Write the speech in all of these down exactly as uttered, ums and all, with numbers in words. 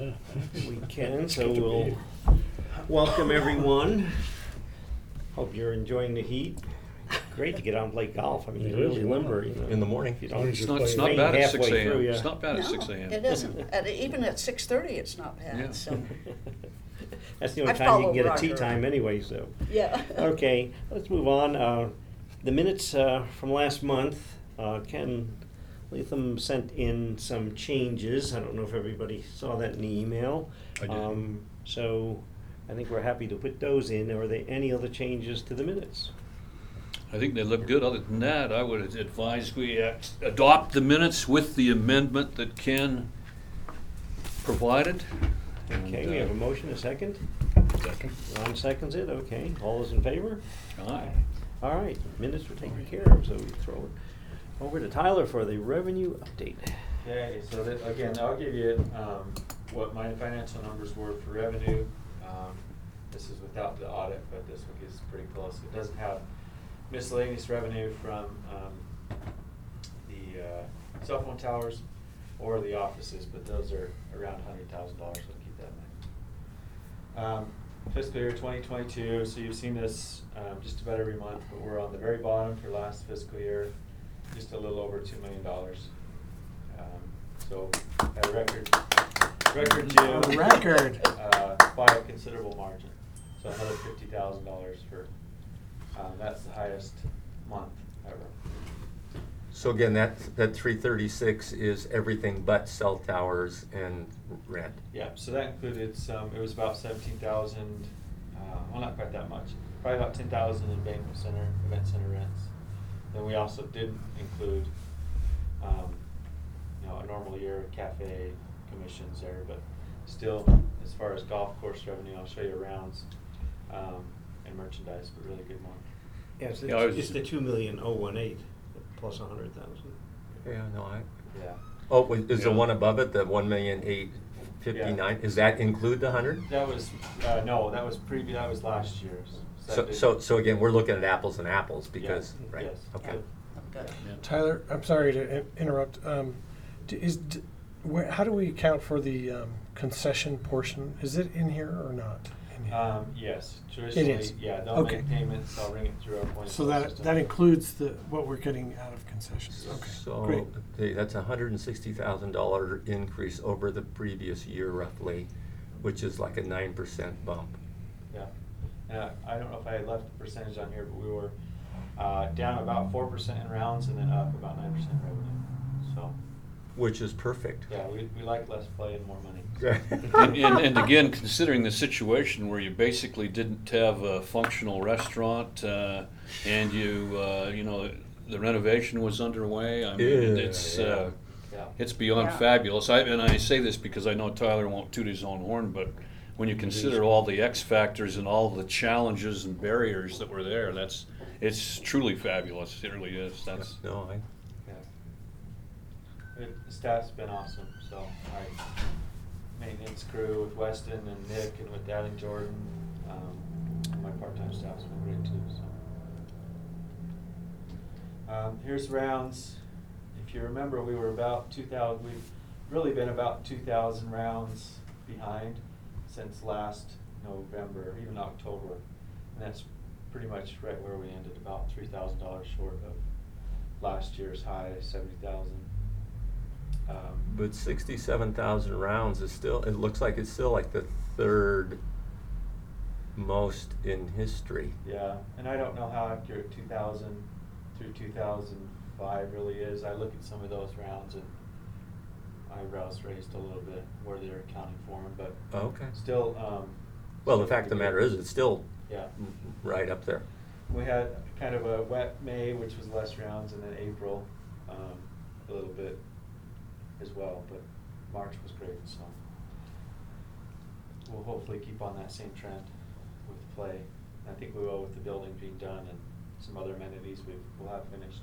We can, so we'll welcome everyone. Hope you're enjoying the heat. Great to get out and play golf. I mean, you're really limber, you know. In the morning. If you As long don't as It's you're not, it's not rain bad at six halfway a.m. through, yeah. It's not bad at No, six a.m. it isn't. At, even at six thirty, it's not bad, Yeah. so, That's the only I time you follow can get a Roger. tea time anyway, so. yeah. Okay, let's move on. Uh, The minutes uh, from last month, uh, Ken Latham sent in some changes. I don't know if everybody saw that in the email. I did. Um, So I think we're happy to put those in. Are there any other changes to the minutes? I think they look good. Other than that, I would advise we uh, adopt the minutes with the amendment that Ken provided. Okay, And, we have a uh, motion, a second. Second. Ron seconds it, okay. All those in favor? Aye. All right, minutes were taken care of, so we throw it over to Tyler for the revenue update. Okay, so that, again, I'll give you, um, what my financial numbers were for revenue. Um, this is without the audit, but this one gets pretty close. It doesn't have miscellaneous revenue from, um, the, uh, cell phone towers or the offices, but those are around a hundred thousand dollars, so keep that in mind. Um, fiscal year twenty twenty-two, so you've seen this, um, just about every month, but we're on the very bottom for last fiscal year, just a little over two million dollars. Um, so, at a record, record June. A record. Uh, by a considerable margin, so another fifty thousand dollars for, um, that's the highest month ever. So again, that, that three thirty-six is everything but cell towers and rent. Yeah, so that included some, it was about seventeen thousand, uh, well, not quite that much, probably about ten thousand in banquet center, event center rents. Then we also did include, um, you know, a normal year cafe commissions there, but still, as far as golf course revenue, I'll show you rounds, um, and merchandise, but really good month. Yeah, it's Yeah, I was- the, it's the two million oh one eight plus a hundred thousand. Yeah, no, I, Yeah. oh, wait, is the Yeah. one above it, the one million eight fifty-nine, does that include the hundred? That was, uh, no, that was previous, that was last year's. that So, didn't- so, so again, we're looking at apples and apples because, Yeah, right, yes. okay. Okay. Yeah. Tyler, I'm sorry to in- interrupt. Um, d- is d- where, how do we account for the um, concession portion? Is it in here or not? In here? Um, yes, traditionally, is. yeah, they'll Okay. make payments, I'll ring it through our point of So sale that system. that includes the what we're getting out of concessions. Okay, So, great. okay, that's a hundred and sixty thousand dollar increase over the previous year roughly, which is like a nine percent bump. Yeah, and I, I don't know if I had left the percentage on here, but we were, uh, down about four percent in rounds and then up about nine percent revenue, so, Which is perfect. yeah, we, we like less play and more money. And, and, and again, considering the situation where you basically didn't have a functional restaurant, uh, and you, uh, you know, the renovation was underway, I mean, Yeah, it's, yeah. uh, Yeah. it's beyond Yeah. fabulous. I, and I say this because I know Tyler won't toot his own horn, but when you consider all the X factors and all the challenges and barriers that were there, that's, it's truly fabulous. It really is. That's, No, I, Yeah. It, the staff's been awesome, so, my maintenance crew with Weston and Nick and with Dad and Jordan, um, and my part-time staff's been great too, so. Um, here's rounds. If you remember, we were about two thousand, we've really been about two thousand rounds behind since last November, even October. And that's pretty much right where we ended, about three thousand dollars short of last year's high, seventy thousand. Um, but sixty-seven thousand rounds is still, it looks like it's still like the third most in history. Yeah, and I don't know how accurate two thousand through two thousand five really is. I look at some of those rounds and eyebrows raised a little bit where they're accounting for them, but Okay. still. Um, Well, still the fact of the pretty matter good. is, it's still Yeah. right up there. We had kind of a wet May, which was less rounds, and then April, um, a little bit as well, but March was great, so. We'll hopefully keep on that same trend with play. I think we will with the building being done and some other amenities we will have finished.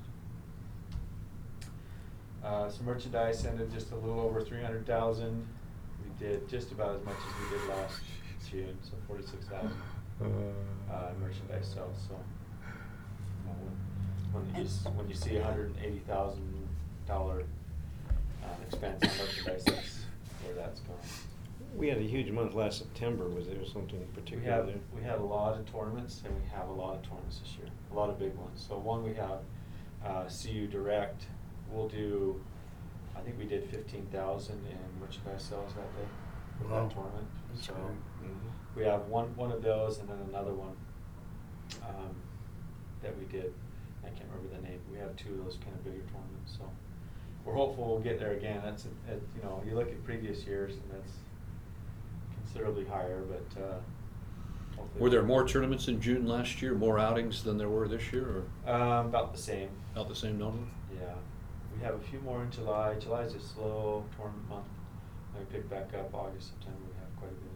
Uh, some merchandise ended just a little over three hundred thousand. We did just about as much as we did last June, so forty-six thousand. Uh, merchandise sales, so. you know, When when you, s- when you see a hundred and eighty thousand dollar, uh, expense on merchandise, that's where that's going. We had a huge month last September. Was there something We particular have, there? we had a lot of tournaments, and we have a lot of tournaments this year, a lot of big ones. So one, we have uh, C U Direct. We'll do, I think we did fifteen thousand in merchandise sales that day with Wow. that tournament. That's So great. Mhm. we have one, one of those, and then another one um, that we did. I can't remember the name. We have two of those kind of bigger tournaments. So we're hopeful we'll get there again. That's, a- it, you know, you look at previous years, and that's considerably higher, but uh, hopefully. Were there more tournaments in June last year, more outings than there were this year, or Um, about the same. about the same number? Yeah, we have a few more in July. July's a slow tournament month. Then we pick back up August, September. We have quite a bit.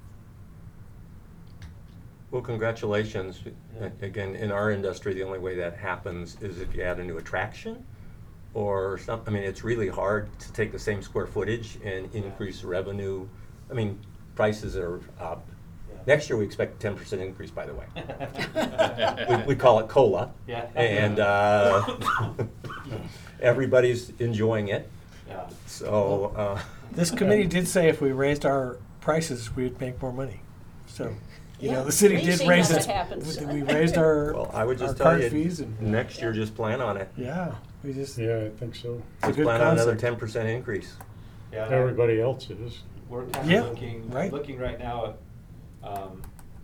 Well, congratulations. Yeah. Again, in our industry, the only way that happens is if you add a new attraction or something. I mean, it's really hard to take the same square footage and Yeah. increase revenue. I mean, prices are up. Yeah. Next year, we expect a ten percent increase, by the way. we, we call it COLA. Yeah. And uh, everybody's enjoying it. Yeah. So. Uh, This committee did say if we raised our prices, we'd make more money. So, you know, Yeah, the city we've did seen raise how its, that happens. we raised our, Well, I would our just tell card you, fees and, next year, just plan on it. yeah, we just, Yeah, I think so. it's a Just good plan on another concept. ten percent increase. Yeah. and I- Everybody else is. We're kind Yeah, of looking, right. looking right now at um,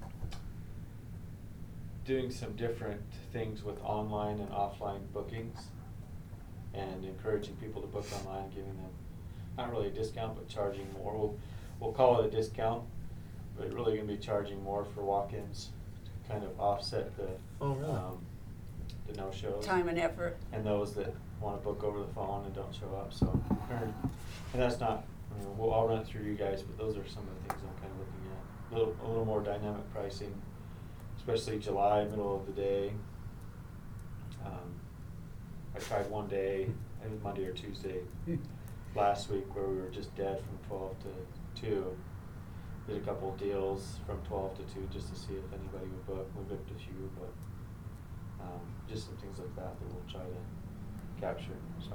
doing some different things with online and offline bookings, and encouraging people to book online, giving them not really a discount, but charging more. We'll we'll call it a discount, but really gonna be charging more for walk-ins to kind of offset the Oh, really? um, the no-shows. Time and effort. And those that wanna book over the phone and don't show up, so, and that's not, I mean, we'll, I'll run it through you guys, but those are some of the things I'm kinda looking at. A little, a little more dynamic pricing, especially July, middle of the day. Um, I tried one day, I think it was Monday or Tuesday, last week where we were just dead from twelve to two. Did a couple of deals from twelve to two just to see if anybody would book. We booked a few, but um, just some things like that that we'll try to capture. So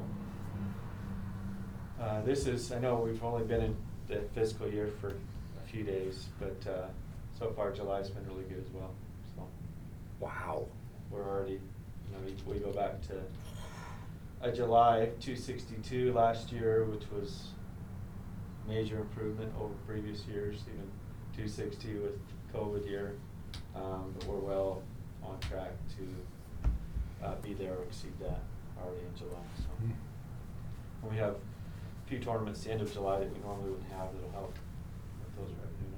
uh, this is, I know we've only been in the fiscal year for a few days, but uh, so far July's been really good as well. So Wow. we're already, you know, we, we go back to a July two sixty-two last year, which was major improvement over previous years, even two sixty with COVID year. Um, but we're well on track to uh, be there or exceed that already in July. So and we have a few tournaments at the end of July that we normally wouldn't have that'll help with those revenue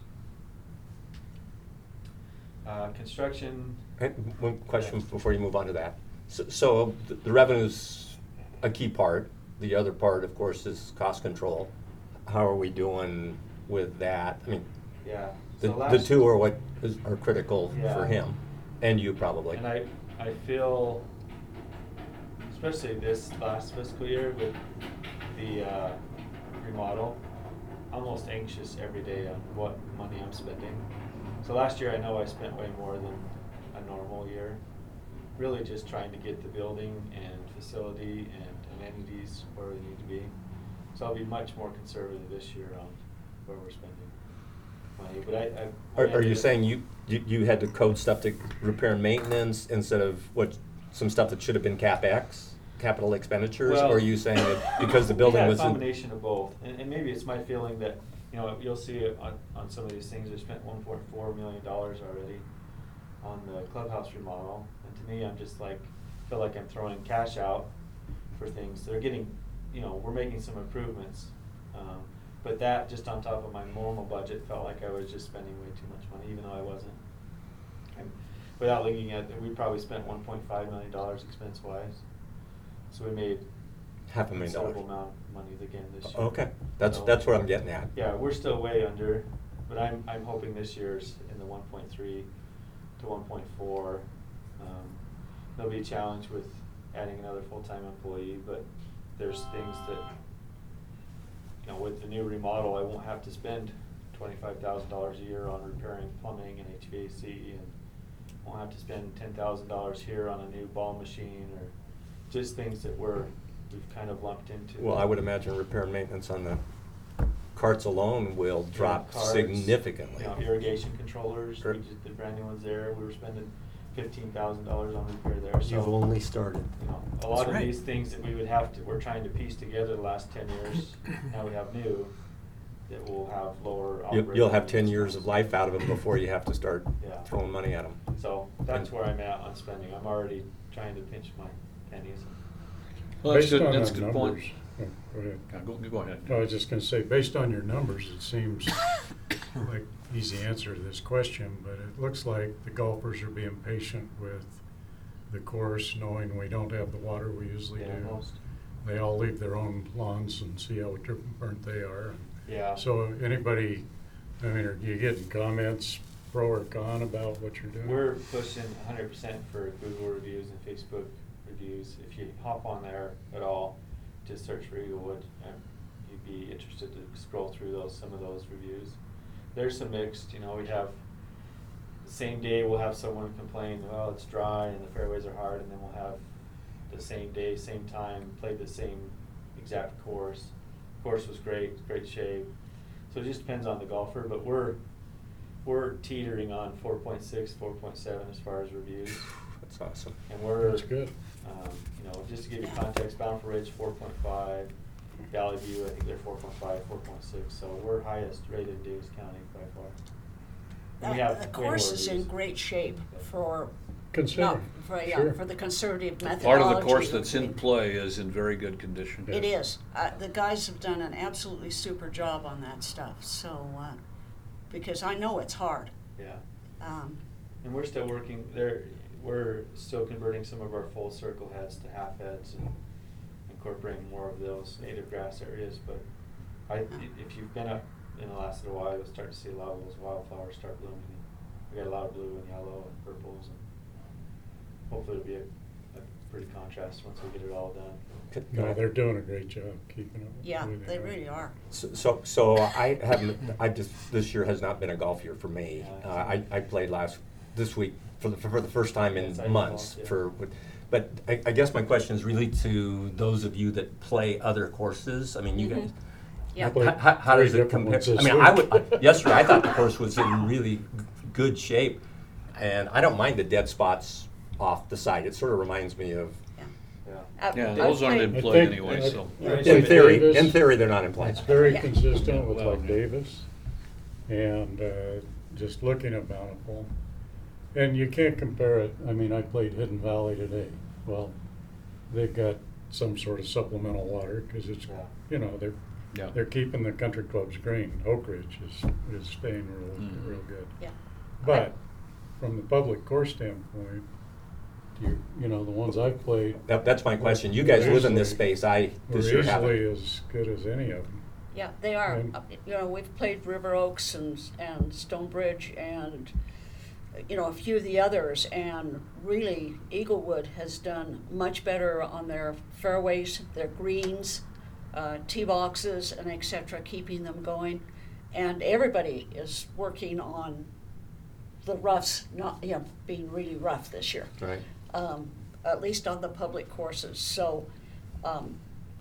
numbers. Uh, construction. Hey, one question before you move on to that. So, so the- the revenue's a key part. The other part, of course, is cost control. How are we doing with that? I mean, Yeah. the, So the last- two are what is, are critical for Yeah. him, and you probably. And I, I feel, especially this last fiscal year with the uh, remodel, almost anxious every day on what money I'm spending. So last year I know I spent way more than a normal year. Really just trying to get the building and facility and amenities where they need to be. So I'll be much more conservative this year on where we're spending money. But I, I Are, are you ended- saying you, you, you had to code stuff to repair and maintenance instead of what, some stuff that should have been CapEx, capital expenditures? Well, Or are you saying that because the building we had was a in? combination of both, and, and maybe it's my feeling that, you know, you'll see it on, on some of these things, we spent one point four million dollars already on the clubhouse remodel, and to me, I'm just like, feel like I'm throwing cash out for things, they're getting, you know, we're making some improvements, um, but that, just on top of my normal budget, felt like I was just spending way too much money, even though I wasn't. And without looking at, it, we probably spent one point five million dollars expense-wise, so we made Half a million dollars. considerable amount of money again this year. Okay, that's, So- that's what I'm getting at. Yeah, we're still way under, but I'm, I'm hoping this year's in the one point three to one point four. Um, there'll be a challenge with adding another full-time employee, but there's things that, you know, with the new remodel, I won't have to spend twenty-five thousand dollars a year on repairing plumbing and H V A C, and won't have to spend ten thousand dollars here on a new ball machine, or just things that we're, we've kind of lumped into. Well, I would imagine repair and maintenance on the carts alone will drop Carts, significantly. You know, irrigation controllers, Sure. we just, the brand new ones there, we were spending fifteen thousand dollars on repair there, so. You've only started. You know, a lot of right. these things that we would have to, we're trying to piece together the last ten years, now we have new, that will have lower You- operating. You'll have ten expenses. years of life out of them before you have to start Yeah. throwing money at them. So that's where I'm at on spending, I'm already trying to pinch my pennies. Well, that's Based good, on that's a the good point. numbers- oh, Go ahead. Yeah, Go, go ahead. No, I was just gonna say, based on your numbers, it seems like easy answer to this question, but it looks like the golfers are being patient with the course, knowing we don't have the water we usually Yeah, do. most. They all leave their own lawns and see how burnt they are. Yeah. So anybody, I mean, are you getting comments, pro or con, about what you're doing? We're pushing hundred percent for Google reviews and Facebook reviews. If you hop on there at all to search for Eaglewood, um, you'd be interested to scroll through those, some of those reviews. There's some mixed, you know, we have, the same day we'll have someone complain, well, it's dry and the fairways are hard, and then we'll have the same day, same time, played the same exact course. Course was great, great shape. So it just depends on the golfer, but we're, we're teetering on four point six, four point seven as far as reviews. That's awesome. And we're, That's good. um, you know, just to give you context, Bountiful Ridge, four point five, Valley View, I think they're four point five, four point six, so we're highest rated in Davis County by far. And we That- have The way more course is in reviews. great shape for, not, Considering, for, yeah, sure. for the conservative methodology. Part of the course of that's in doing- play is in very good condition. It is. Uh, the guys have done an absolutely super job on that stuff, so, uh, because I know it's hard. Yeah, Um, and we're still working, there, we're still converting some of our full circle heads to half heads and incorporating more of those native grass areas, but I, if you've been up in the last little while, you'll start to see a lot of those wildflowers start blooming. We got a lot of blue and yellow and purples, and hopefully it'll be a, a pretty contrast once we get it all done. Can- No, they're doing a great job keeping it. yeah, the way they are. really are. So, so- so I haven't, I just, this year has not been a golf year for me. Uh, I, I played last, this week for the, for the first time Yes, I in months golfed, yeah. for, but I, I guess my question is really to those of you that play other courses. I mean, you guys, Mhm. Yeah. Played how, how- how three does it different compare? ones this I mean, I week. would, I- yesterday, I thought the course was in really g- good shape. And I don't mind the dead spots off the side. It sort of reminds me of, Yeah. Yeah. I've- Yeah, I've those aren't played- in I play think- anyway, I- so. I In think in theory, Davis- in theory, they're not in play. It's very Yeah. consistent with Well, like yeah. Davis, and uh, just looking at Bountiful. And you can't compare it, I mean, I played Hidden Valley today. Well, they've got some sort of supplemental water, because it's, Yeah. you know, they're, Yeah. they're keeping the country clubs green. Oak Ridge is, is staying real, Mhm. real good. Yeah. But from the public course standpoint, you, you know, the ones I've played That, that's my question. You guys live in this Easily- space. I, were this year easily haven't. as good as any of them. Yeah, they are. And- Uh, You know, we've played River Oaks and, and Stonebridge and, you know, a few of the others, and really Eaglewood has done much better on their fairways, their greens, uh, tee boxes, and et cetera, keeping them going. And everybody is working on the roughs not, you know, being really rough this year. Right. Um, at least on the public courses. So, um,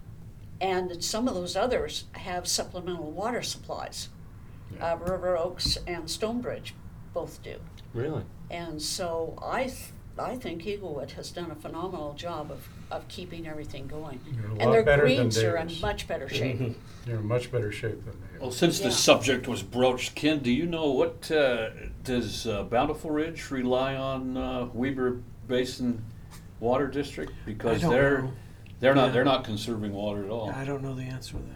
and some of those others have supplemental water supplies. Yeah. Uh, River Oaks and Stonebridge both do. Really? And so I, th- I think Eaglewood has done a phenomenal job of, of keeping everything going. You're a And lot their better than greens are in Davis. much better shape. You're in much better shape than they are. Well, since Yeah. this subject was broached, Ken, do you know what, uh, does uh, Bountiful Ridge rely on uh, Weber Basin Water District? Because I don't they're, know. they're not, Yeah. they're not conserving water at all. I don't know the answer to that.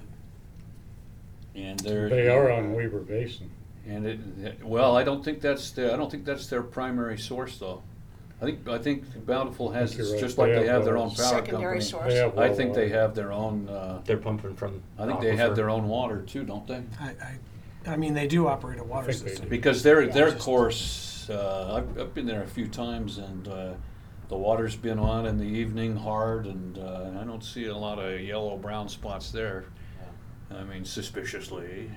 And they're. They are on Weber Basin. And it, well, I don't think that's, the- I don't think that's their primary source, though. I think, I think Bountiful has, think you're it's right. just like They they have have their own wells. power Secondary company. source. They have I well think they water. have their own, uh, They're pumping from. I think they have aquifer. their own water too, don't they? I, I, I mean, they do operate a water think they system. do. Because their, Yeah. their Just- course, uh, I've, I've been there a few times, and uh, the water's been on in the evening hard, and uh, I don't see a lot of yellow, brown spots there. I mean, suspiciously.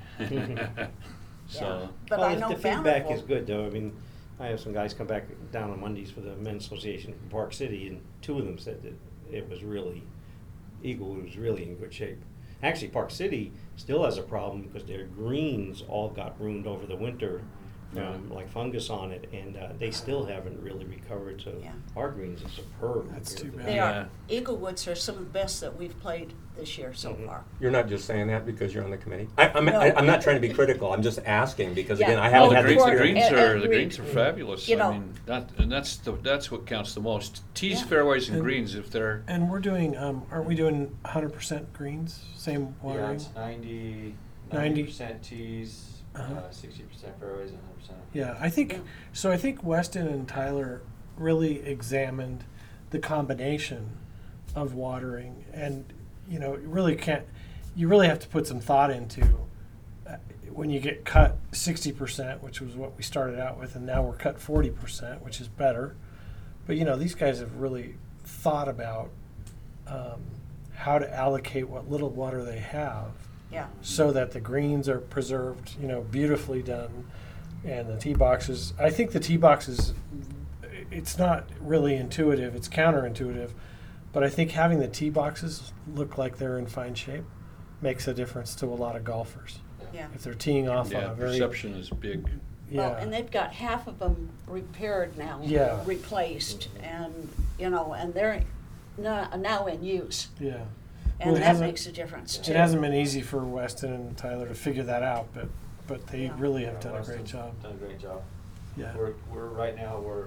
So, But Well, I the- know the feedback is Bountiful, good, though. I mean, I have some guys come back down on Mondays for the Men's Association from Park City, and two of them said that it was really, Eagle was really in good shape. Actually, Park City still has a problem because their greens all got ruined over the winter, Yeah. um, like fungus on it, and uh, they still haven't really recovered. So Yeah. our greens are superb. That's compared too to bad. They Yeah. are. Eaglewoods are some of the best that we've played this year so Mhm. far. You're not just saying that because you're on the committee? I, I'm, No. I, I'm not trying to be critical, I'm just asking, because Yeah. again, I No, Well, haven't the had the greens, the Agreed. greens experience. are, the Agreed. greens are fabulous. You I know- mean, that, and that's the, that's what counts the most. Tees, Yeah. fairways, and And- greens, if they're, And we're doing, um, aren't we doing hundred percent greens, same Yeah, watering? it's ninety, Ninety. ninety percent tees, Uh-huh. uh, sixty percent fairways, and hundred percent. Yeah, I think, Yeah. so I think Weston and Tyler really examined the combination of watering, and, you know, you really can't, you really have to put some thought into uh, when you get cut sixty percent, which was what we started out with, and now we're cut forty percent, which is better. But, you know, these guys have really thought about um, how to allocate what little water they have Yeah. so that the greens are preserved, you know, beautifully done, and the tee boxes. I think the tee boxes, it's not really intuitive; it's counterintuitive, but I think having the tee boxes look like they're in fine shape makes a difference to a lot of golfers. Yeah. If they're teeing off on yeah, a very perception is big. yeah, Well, and they've got half of them repaired now. Yeah. Replaced, and, you know, and they're now, now in use. yeah. And Well, it that hasn't- makes a difference too. It hasn't been easy for Weston and Tyler to figure that out, but but they Yeah. really have Yeah, done a great Weston's job. Done a great job. Yeah. We're, we're, right now, we're,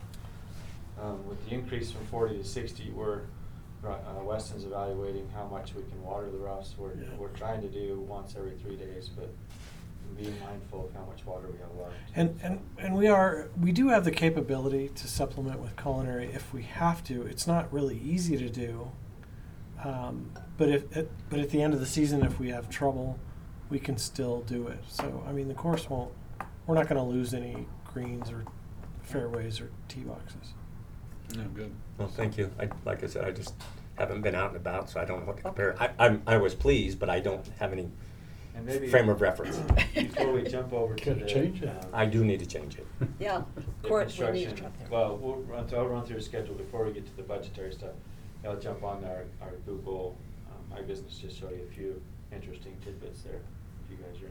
um, with the increase from forty to sixty, we're, ri- uh, Weston's evaluating how much we can water the roughs. We're, Yeah. we're trying to do once every three days, but being mindful of how much water we have left. And, and, and we are, we do have the capability to supplement with culinary if we have to. It's not really easy to do. Um, but if, at, but at the end of the season, if we have trouble, we can still do it. So, I mean, the course won't, we're not gonna lose any greens or fairways or tee boxes. Yeah, good. Well, thank you. I, like I said, I just haven't been out and about, so I don't know what to compare. I, I'm, I was pleased, but I don't have any And maybe frame of reference. before we jump over to Gotta the. change it. um, I do need to change it. Yeah, the court, we need to construction- drop there. Well, we'll run, through- I'll run through the schedule before we get to the budgetary stuff. I'll jump on our, our Google, um, My Business, just show you a few interesting tidbits there, if you guys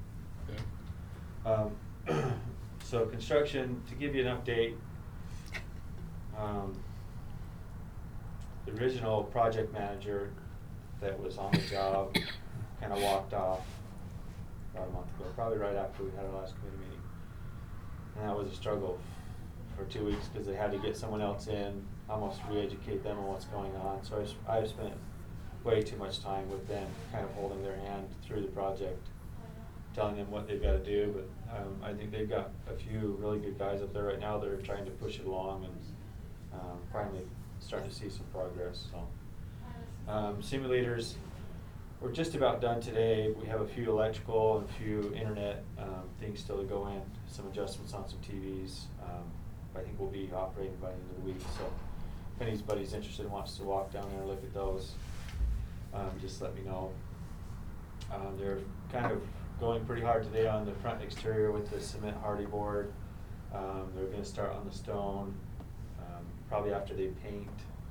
are interested. Yeah. Um, so construction, to give you an update, um, the original project manager that was on the job kinda walked off about a month ago, probably right after we had our last committee meeting. And that was a struggle for two weeks, cause they had to get someone else in, almost re-educate them on what's going on. So I, s- I've spent way too much time with them, kind of holding their hand through the project, telling them what they've gotta do, but, um, I think they've got a few really good guys up there right now that are trying to push it along and, um, finally starting to see some progress, so. Um, simulators, we're just about done today. We have a few electrical and a few internet, um, things still to go in, some adjustments on some T Vs. Um, I think we'll be operating by the end of the week, so if anybody's interested and wants to walk down there and look at those, um, just let me know. Um, they're kind of going pretty hard today on the front exterior with the cement hardy board. Um, they're gonna start on the stone, um, probably after they paint,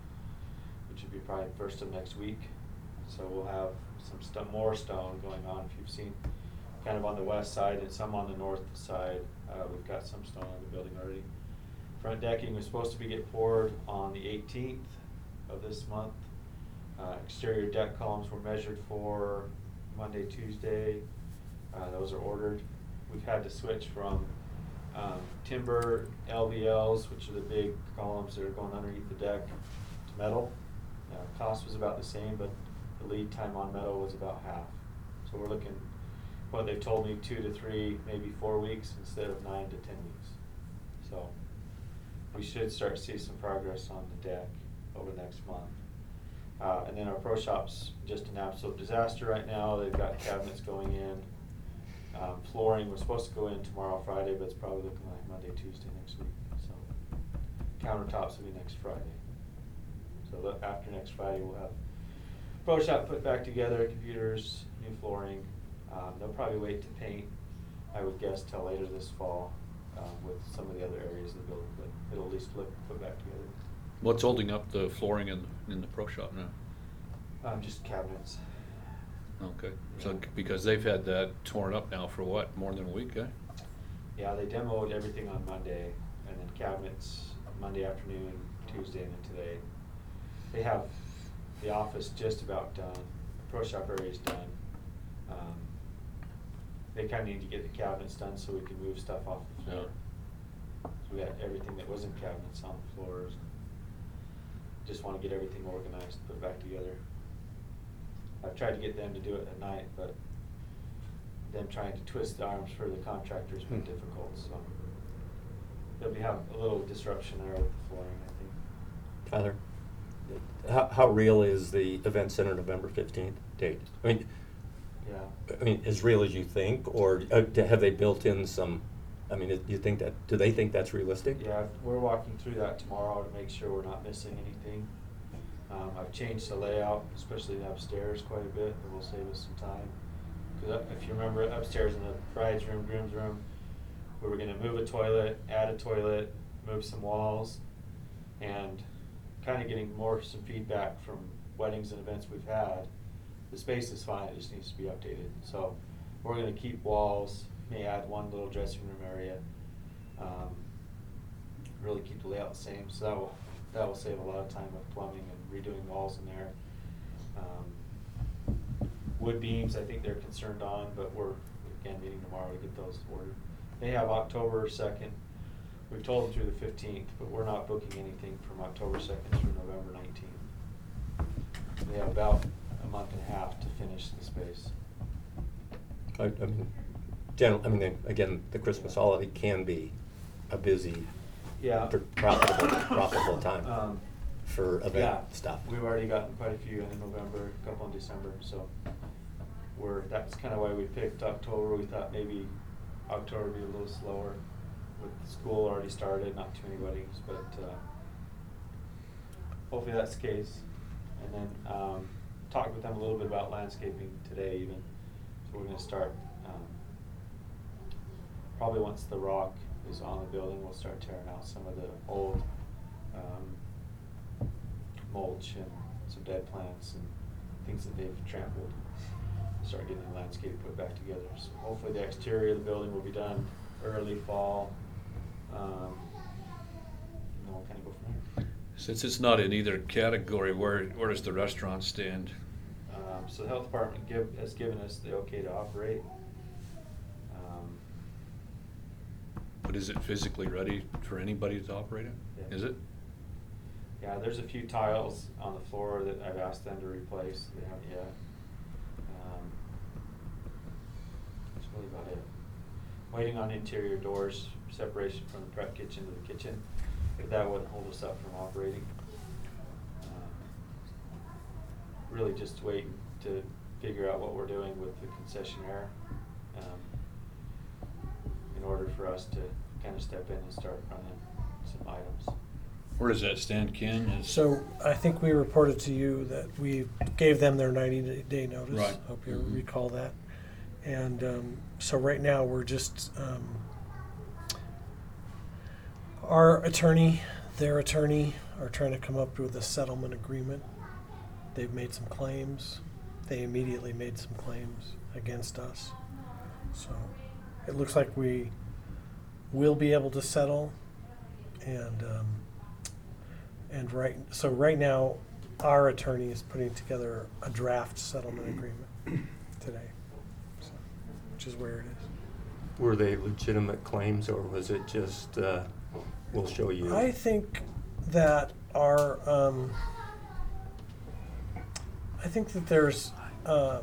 which would be probably first of next week. So we'll have some sto- more stone going on. If you've seen kind of on the west side and some on the north side, uh, we've got some stone on the building already. Front decking was supposed to be get poured on the eighteenth of this month. Uh, exterior deck columns were measured for Monday, Tuesday. Uh, those are ordered. We've had to switch from um, timber L V Ls, which are the big columns that are going underneath the deck, to metal. Uh, cost was about the same, but the lead time on metal was about half. So we're looking, what they've told me, two to three, maybe four weeks instead of nine to ten weeks. So we should start to see some progress on the deck over the next month. Uh, and then our pro shop's just an absolute disaster right now. They've got cabinets going in. Um, flooring was supposed to go in tomorrow, Friday, but it's probably looking like Monday, Tuesday next week. So countertops will be next Friday. So look, after next Friday, we'll have pro shop put back together, computers, new flooring. Um, they'll probably wait to paint, I would guess, till later this fall um, with some of the other areas of the building, but it'll at least look put back together. What's holding up the flooring in, in the pro shop now? Um, just cabinets. Okay, so, because they've had that torn up now for what, more than a week, eh? Yeah, they demoed everything on Monday, and then cabinets Monday afternoon, Tuesday, and then today. They have the office just about done, pro shop area is done. Um, They kinda need to get the cabinets done so we can move stuff off the floor. So we got everything that wasn't cabinets on the floors. Just wanna get everything organized, put back together. I've tried to get them to do it at night, but them trying to twist the arms for the contractors been Hmm. difficult, so. There'll be have a little disruption there with the flooring, I think. Tyler, how, how real is the event center November fifteenth date? I mean, Yeah. I mean, as real as you think, or uh, d- have they built in some, I mean, do you think that, do they think that's realistic? Yeah, we're walking through that tomorrow to make sure we're not missing anything. Um, I've changed the layout, especially upstairs quite a bit, that will save us some time. Cause if you remember upstairs in the bride's room, groom's room, we were gonna move a toilet, add a toilet, move some walls, and kinda getting more, some feedback from weddings and events we've had. The space is fine, it just needs to be updated. So we're gonna keep walls, may add one little dressing room area. Um, really keep the layout the same, so that will, that will save a lot of time with plumbing and redoing walls in there. Um, wood beams, I think they're concerned on, but we're, again, meeting tomorrow to get those ordered. They have October second, we've told them through the fifteenth, but we're not booking anything from October second through November nineteenth. They have about a month and a half to finish the space. I, I mean, general, I mean, they- again, the Christmas holiday can be a busy, Yeah. pr- profitable, profitable time Um, for yeah, event stuff. We've already gotten quite a few in November, a couple in December, so we're, that's kinda why we picked October. We thought maybe October would be a little slower with school already started, not too many weddings, but, uh, hopefully that's the case. And then, um, talked with them a little bit about landscaping today even, so we're gonna start, um, probably once the rock is on the building, we'll start tearing out some of the old, um, mulch and some dead plants and things that they've trampled. Start getting the landscape put back together. So hopefully the exterior of the building will be done early fall. Um, and then we'll kinda go from there. Since it's not in either category, where, where does the restaurant stand? Um, so the health department give, has given us the okay to operate. Um, But is it physically ready for anybody to operate it? Yeah. Is it? Yeah, there's a few tiles on the floor that I've asked them to replace, they haven't yet. Um, That's really about it. Waiting on interior doors, separation from the prep kitchen to the kitchen, if that wouldn't hold us up from operating. Um, Really just waiting to figure out what we're doing with the concessionaire, um, in order for us to kinda step in and start running some items. Where does that stand, Ken? Is- So I think we reported to you that we gave them their ninety day notice. Right. Hope you Mhm. recall that. And um, so right now, we're just, um, our attorney, their attorney are trying to come up with a settlement agreement. They've made some claims. They immediately made some claims against us. So it looks like we will be able to settle. And um, and right, so right now, our attorney is putting together a draft settlement agreement today, so, which is where it is. Were they legitimate claims, or was it just, uh, we'll show you? I think that our, um, I think that there's, um,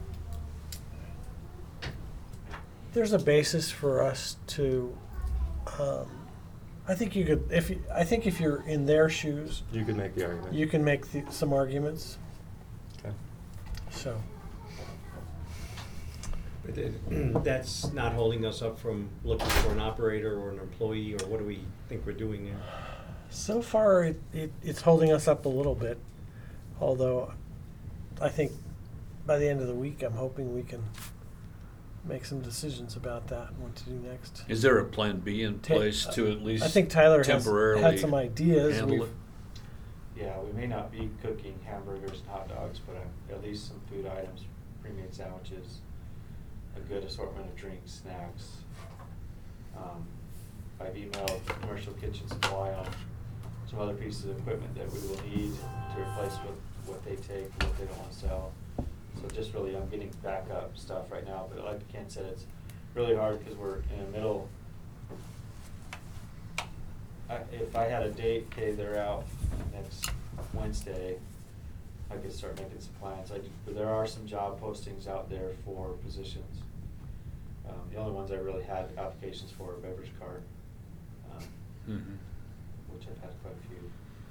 there's a basis for us to, um, I think you could, if, you- I think if you're in their shoes, You could make the argument. you can make the, some arguments, Okay. so. But it- that's not holding us up from looking for an operator or an employee, or what do we think we're doing there? So far, it, it, it's holding us up a little bit, although I think by the end of the week, I'm hoping we can make some decisions about that and what to do next. Is there a plan B in Ta- place to at least I think Tyler has temporarily had some ideas. handle We've- it? Yeah, we may not be cooking hamburgers and hot dogs, but uh, at least some food items pre-made sandwiches, a good assortment of drinks, snacks. Um, I've emailed Commercial Kitchen Supply on some other pieces of equipment that we will need to replace what, what they take, what they don't want to sell. So just really, I'm getting backup stuff right now, but like Ken said, it's really hard because we're in the middle. I, if I had a date, okay, they're out next Wednesday, I could start making some plans. I, but there are some job postings out there for positions. Um, the only ones I really had applications for are beverage cart, um, Mhm. which I've had quite a few.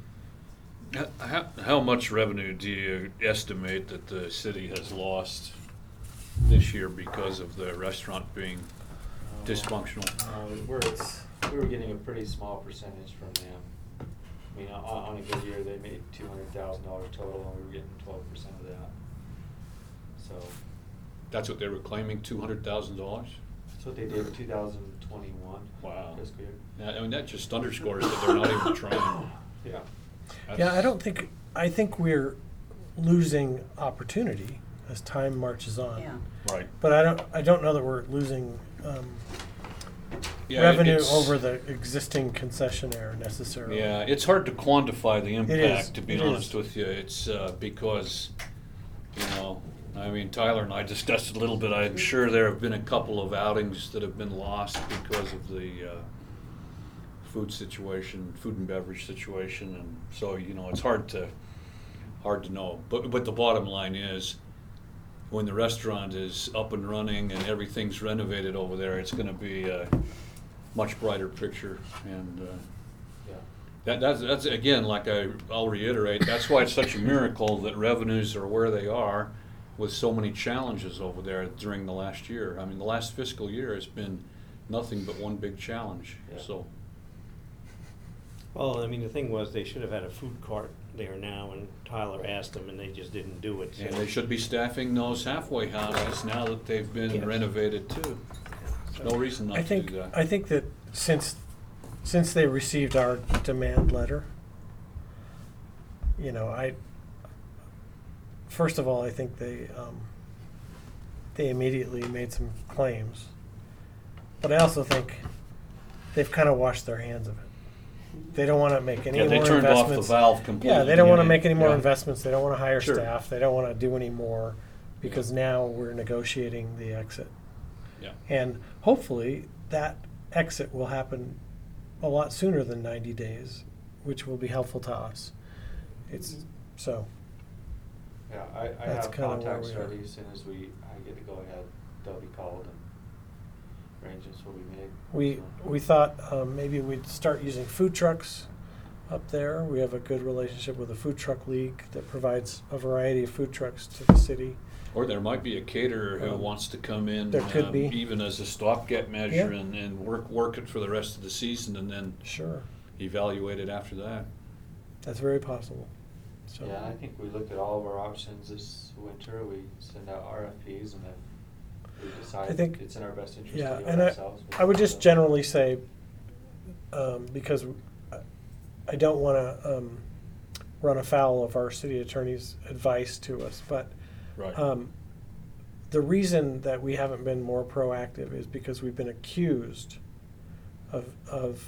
How, how much revenue do you estimate that the city has lost this year because of the restaurant being dysfunctional? Uh, we're, it's, we were getting a pretty small percentage from them. I mean, on, on a good year, they made two hundred thousand dollars total, and we were getting twelve percent of that. So, That's what they were claiming, two hundred thousand dollars? that's what they did in two thousand twenty-one. Wow. Fiscal year. Yeah, I mean, that just underscores that they're not even trying. Yeah. Yeah, I don't think, I think we're losing opportunity as time marches on. Yeah. Right. But I don't, I don't know that we're losing um, Yeah, revenue it's- over the existing concessionaire necessarily. Yeah, it's hard to quantify the is, impact, to be it honest is. with you. It's uh, because, you know, I mean, Tyler and I discussed it a little bit. I'm sure there have been a couple of outings that have been lost because of the uh, food situation, food and beverage situation, and so, you know, it's hard to hard to know. But but the bottom line is, when the restaurant is up and running and everything's renovated over there, it's going to be a much brighter picture. And uh, Yeah. that, that's, that's again, like I, I'll reiterate, that's why it's such a miracle that revenues are where they are, with so many challenges over there during the last year. I mean, the last fiscal year has been nothing but one big challenge. Yeah. So. Well, I mean, the thing was, they should have had a food cart there now, and Tyler asked them, and they just didn't do it. And so- they should be staffing those halfway houses now that they've been Yes. renovated too. There's no reason not I to think, do that. I think that since, since they received our demand letter, you know, I, first of all, I think they, um, they immediately made some claims. But I also think they've kind of washed their hands of it. They don't want to make any Yeah, more they turned off the investments. valve completely. Yeah, they don't want to Yeah. make any more Yeah. investments. They don't want to hire Sure. staff. They don't want to do any more because now we're negotiating the exit. Yeah. And hopefully that exit will happen a lot sooner than ninety days, which will be helpful to us. It's, so, Yeah, I, I That's have kinda where contacts we are. ready. As soon as we, I get to go ahead, they'll be called and arrangements will be made. we, So, we thought um, maybe we'd start using food trucks up there. We have a good relationship with the Food Truck League that provides a variety of food trucks to the city. Or there might be a caterer who Um, wants to come in, there could um, be. even as a stopgap measure, Yeah. and, and work work it for the rest of the season, and then Sure, evaluate it after that. that's very possible. So, Yeah, I think we looked at all of our options this winter. We send out R F Ps and if we I decide think- it's in our best interest yeah, to do it and I, ourselves. we'll I would do just so. generally say, um, because I- I don't want to um, run afoul of our city attorney's advice to us, but Right. um, the reason that we haven't been more proactive is because we've been accused of, of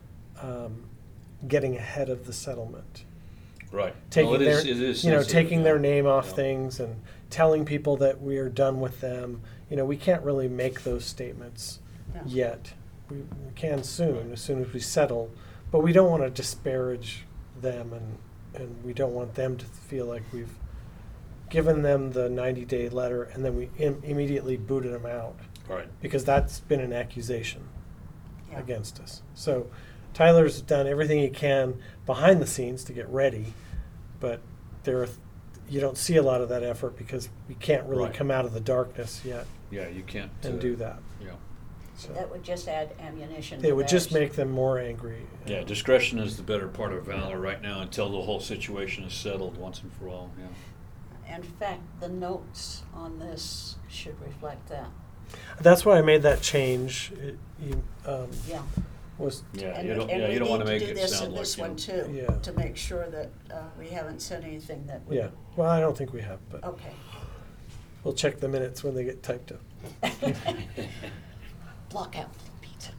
um, getting ahead of the settlement. Right. Taking Well, it their, is- it is you know, sensitive, taking yeah. their name off Yeah. things and telling people that we are done with them. You know, we can't really make those statements Yeah. yet. We, we can soon, as soon as we settle, but we don't want to disparage them, and and we don't want them to feel like we've given them the ninety-day letter and then we Im- immediately booted them out, Right. because that's been an accusation Yeah. against us. So Tyler's done everything he can behind the scenes to get ready, but there are, you don't see a lot of that effort because we can't really Right. come out of the darkness yet Yeah, you can't. and uh, do that. Yeah. So That would just add ammunition to it would just theirs. make them more angry. Yeah, discretion is the better part of valor right now until the whole situation is settled once and for all. Yeah. In fact, the notes on this should reflect that. That's why I made that change. It, you, um, Yeah. was Yeah, And you we- don't. and Yeah, we you don't want to need make do it this sound in like this you one know, too, Yeah. to make sure that uh, we haven't said anything that would. yeah. Well, I don't think we have, but Okay. We'll check the minutes when they get typed up. Block out pizza.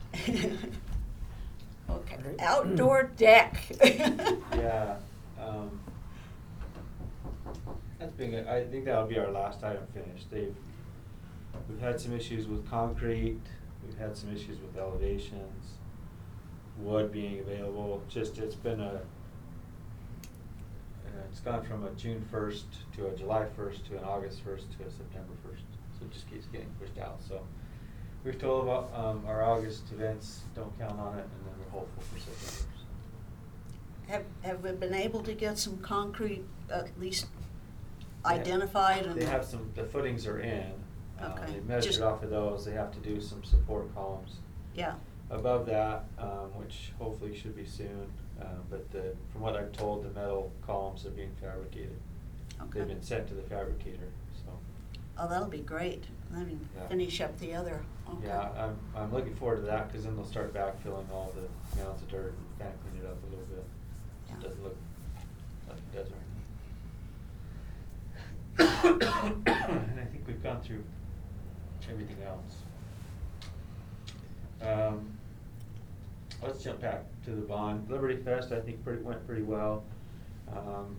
Okay, outdoor deck. Yeah, um, that's been, good. I think that'll be our last item finished. They've, we've had some issues with concrete, we've had some issues with elevations, wood being available, just, it's been a, uh, it's gone from a June first to a July first to an August first to a September first, so it just keeps getting pushed out, so. We've told about, um, our August events, don't count on it, and then we're hopeful for September, so. Have, have we been able to get some concrete at least They- identified and? They have some, the footings are in. Um, Okay. They measured Just- off of those, they have to do some support columns Yeah, above that, um, which hopefully should be soon. Um, but the, from what I've told, the metal columns are being fabricated. okay. They've been sent to the fabricator, so. Oh, that'll be great. Then Yeah. finish up the other, okay. Yeah, I'm, I'm looking forward to that, cause then they'll start backfilling all the mounds of dirt and kind of clean it up a little bit. So Yeah. it doesn't look like it does right now. And I think we've gone through everything else. Um, let's jump back to the bond. Liberty Fest, I think pretty, went pretty well. Um,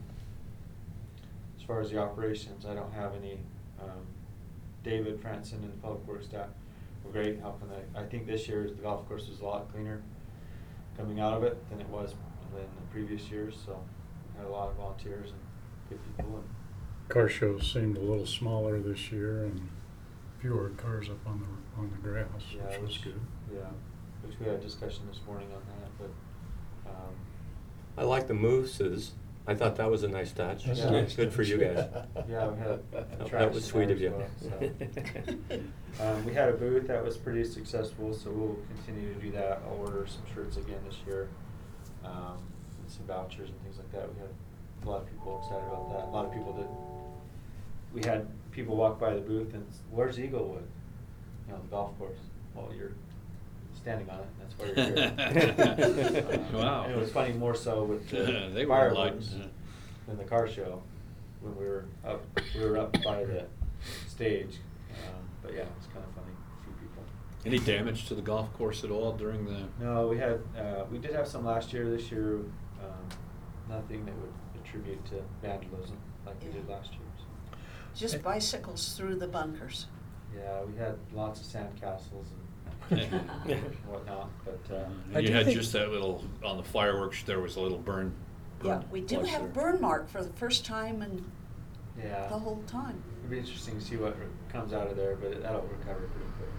as far as the operations, I don't have any, um, David Franson and the Public Works staff were great helping. The, I think this year the golf course was a lot cleaner coming out of it than it was in the previous years, so we had a lot of volunteers and good people. And Car shows seemed a little smaller this year and fewer cars up on the, on the grass, Yeah, which was which- good. Yeah, which we had a discussion this morning on that, but, um, I like the mooses. I thought that was a nice touch. That's a Good- nice Good for you touch. guys. yeah, we had That attraction was sweet there of you. as well, so. Um, we had a booth that was pretty successful, so we'll continue to do that. I'll order some shirts again this year, um, and some vouchers and things like that. We had a lot of people excited about that. A lot of people that, we had people walk by the booth and, s- where's Eaglewood? You know, the golf course. Well, you're standing on it, that's why you're here. Um, Wow. And it was funny more so with the They were like, fireworks uh, than the car show, when we were up, we were up by the stage. Um, but yeah, it was kind of funny, a few people. Any damage to the golf course at all during the? No, we had, uh, we did have some last year. This year, um, nothing that would attribute to vandalism like we did Yeah. last year. So. Just bicycles through the bunkers. Yeah, we had lots of sand castles and whatnot, but, uh, I You do had think- just that little, on the fireworks, there was a little burn. Yeah, burn we do place have a there. burn mark for the first time in yeah. the whole time. It'd be interesting to see what re- comes out of there, but it- that'll recover pretty quick.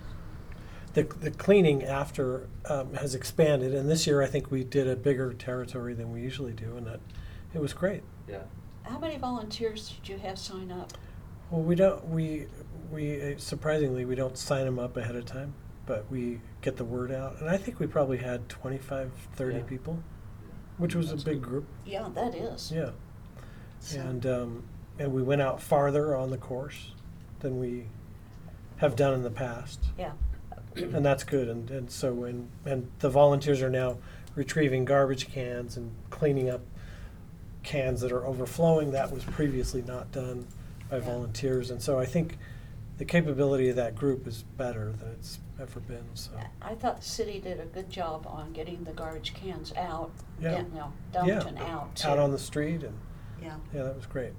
The, the cleaning after um, has expanded, and this year I think we did a bigger territory than we usually do, and that, it was great. Yeah. How many volunteers did you have sign up? Well, we don't, we, we, uh, surprisingly, we don't sign them up ahead of time, but we get the word out, and I think we probably had twenty-five, thirty Yeah. people, which was a That's big good. group, Yeah, that is. yeah. So- And, um, and we went out farther on the course than we have done in the past. Yeah. And that's good, and, and so, and, and the volunteers are now retrieving garbage cans and cleaning up cans that are overflowing. That was previously not done by Yeah. volunteers, and so I think the capability of that group is better than it's ever been, so. I thought the city did a good job on getting the garbage cans out, Yeah. you know, dumped Yeah. and out. Out too. on the street, and, Yeah. yeah, that was great.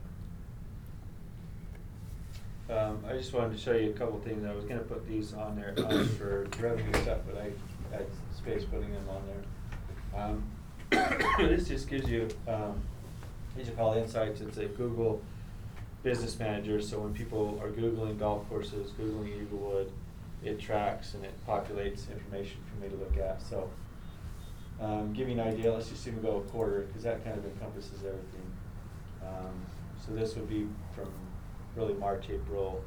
Um, I just wanted to show you a couple things. I was gonna put these on there, um, for revenue stuff, but I had space putting them on there. Um, this just gives you, um, these are called insights. It's a Google Business Manager, so when people are Googling golf courses, Googling Eaglewood, it tracks and it populates information for me to look at, so. Um, give you an idea, let's just even go a quarter, cause that kind of encompasses everything. Um, so this would be from really March, April,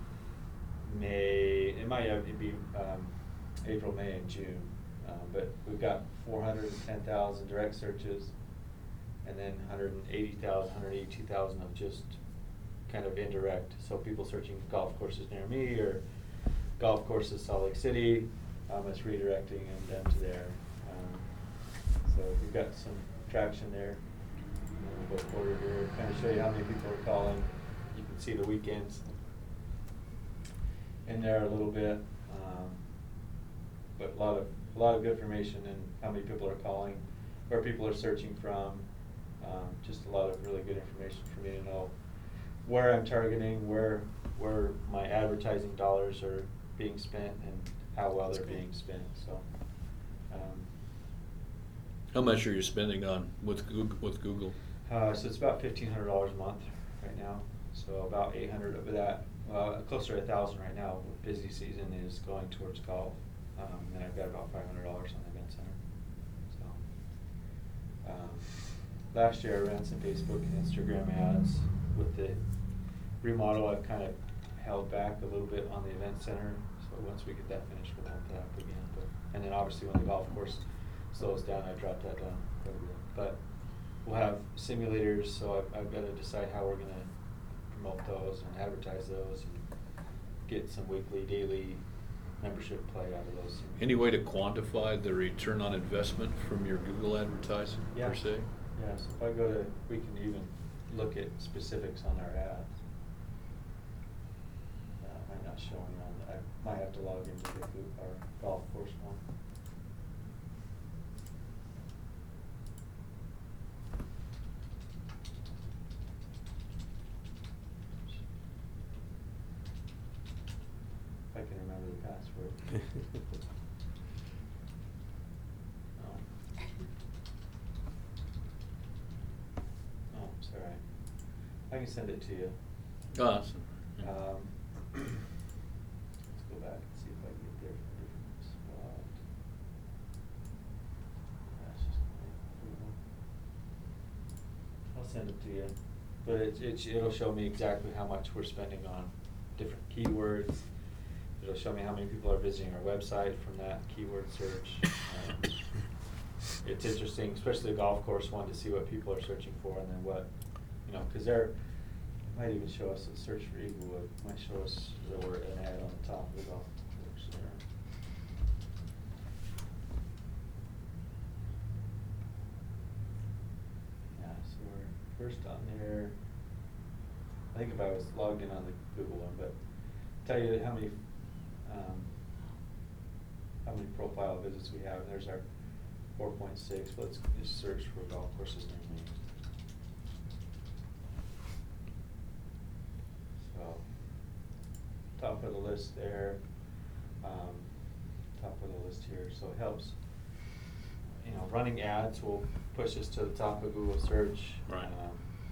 May, it might have- it'd be, um, April, May, and June. Uh, but we've got four hundred and ten thousand direct searches, and then one hundred and eighty thousand, one hundred and eighty-two thousand of just kind of indirect. So people searching golf courses near me, or golf courses Salt Lake City, um, it's redirecting them to there. Um, so we've got some traction there. And we'll go forward here, kind of show you how many people are calling. You can see the weekends, in there a little bit. Um, but a lot of, a lot of good information and how many people are calling, where people are searching from. Um, just a lot of really good information for me to know where I'm targeting, where, where my advertising dollars are being spent and how well they're being spent, so. Um, How much are you spending on with Google, with Google? Uh, so it's about fifteen hundred dollars a month right now. So about eight hundred of that, uh, closer to a thousand right now. Busy season is going towards golf. Um, and I've got about five hundred dollars on the event center. So, um, last year I ran some Facebook and Instagram ads. With the remodel, I've kind of held back a little bit on the event center. So once we get that finished, we'll have that up again. But, and then obviously when the golf course slows down, I drop that down quite a bit. But we'll have simulators, so I've, I've got to decide how we're going to promote those and advertise those and get some weekly, daily membership play out of those. Any way to quantify the return on investment from your Google advertising Yeah. per se? Yeah, so if I go to, we can even look at specifics on our ads. Uh, I'm not showing on, I might have to log into the, Goo- our golf course one. If I can remember the password. Oh. Oh, sorry. I can send it to you. Awesome. Um, let's go back and see if I can get there from a different spot. That's just I'll send it to you, but it, it, it'll show me exactly how much we're spending on different keywords. It'll show me how many people are visiting our website from that keyword search. Um, it's interesting, especially the golf course one, to see what people are searching for and then what, you know, because they're, might even show us a search for Eaglewood, might show us the word an ad on the top of the golf course there. Yeah, so we're first on there. I think if I was logged in on the Google one, but tell you how many, um, how many profile visits we have. There's our four point six. Let's just search for golf courses near me. So, top of the list there, um, top of the list here. So it helps. You know, running ads will push us to the top of Google search. Right. Um,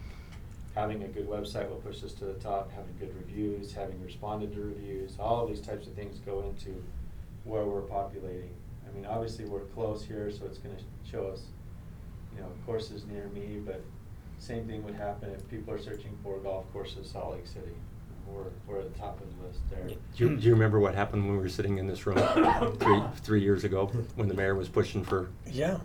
having a good website will push us to the top. Having good reviews, having responded to reviews, all of these types of things go into where we're populating. I mean, obviously we're close here, so it's going to show us, you know, courses near me. But same thing would happen if people are searching for golf courses, Salt Lake City. We're we're at the top of the list there. Do you, do you remember what happened when we were sitting in this room three three years ago when the mayor was pushing for? Yeah.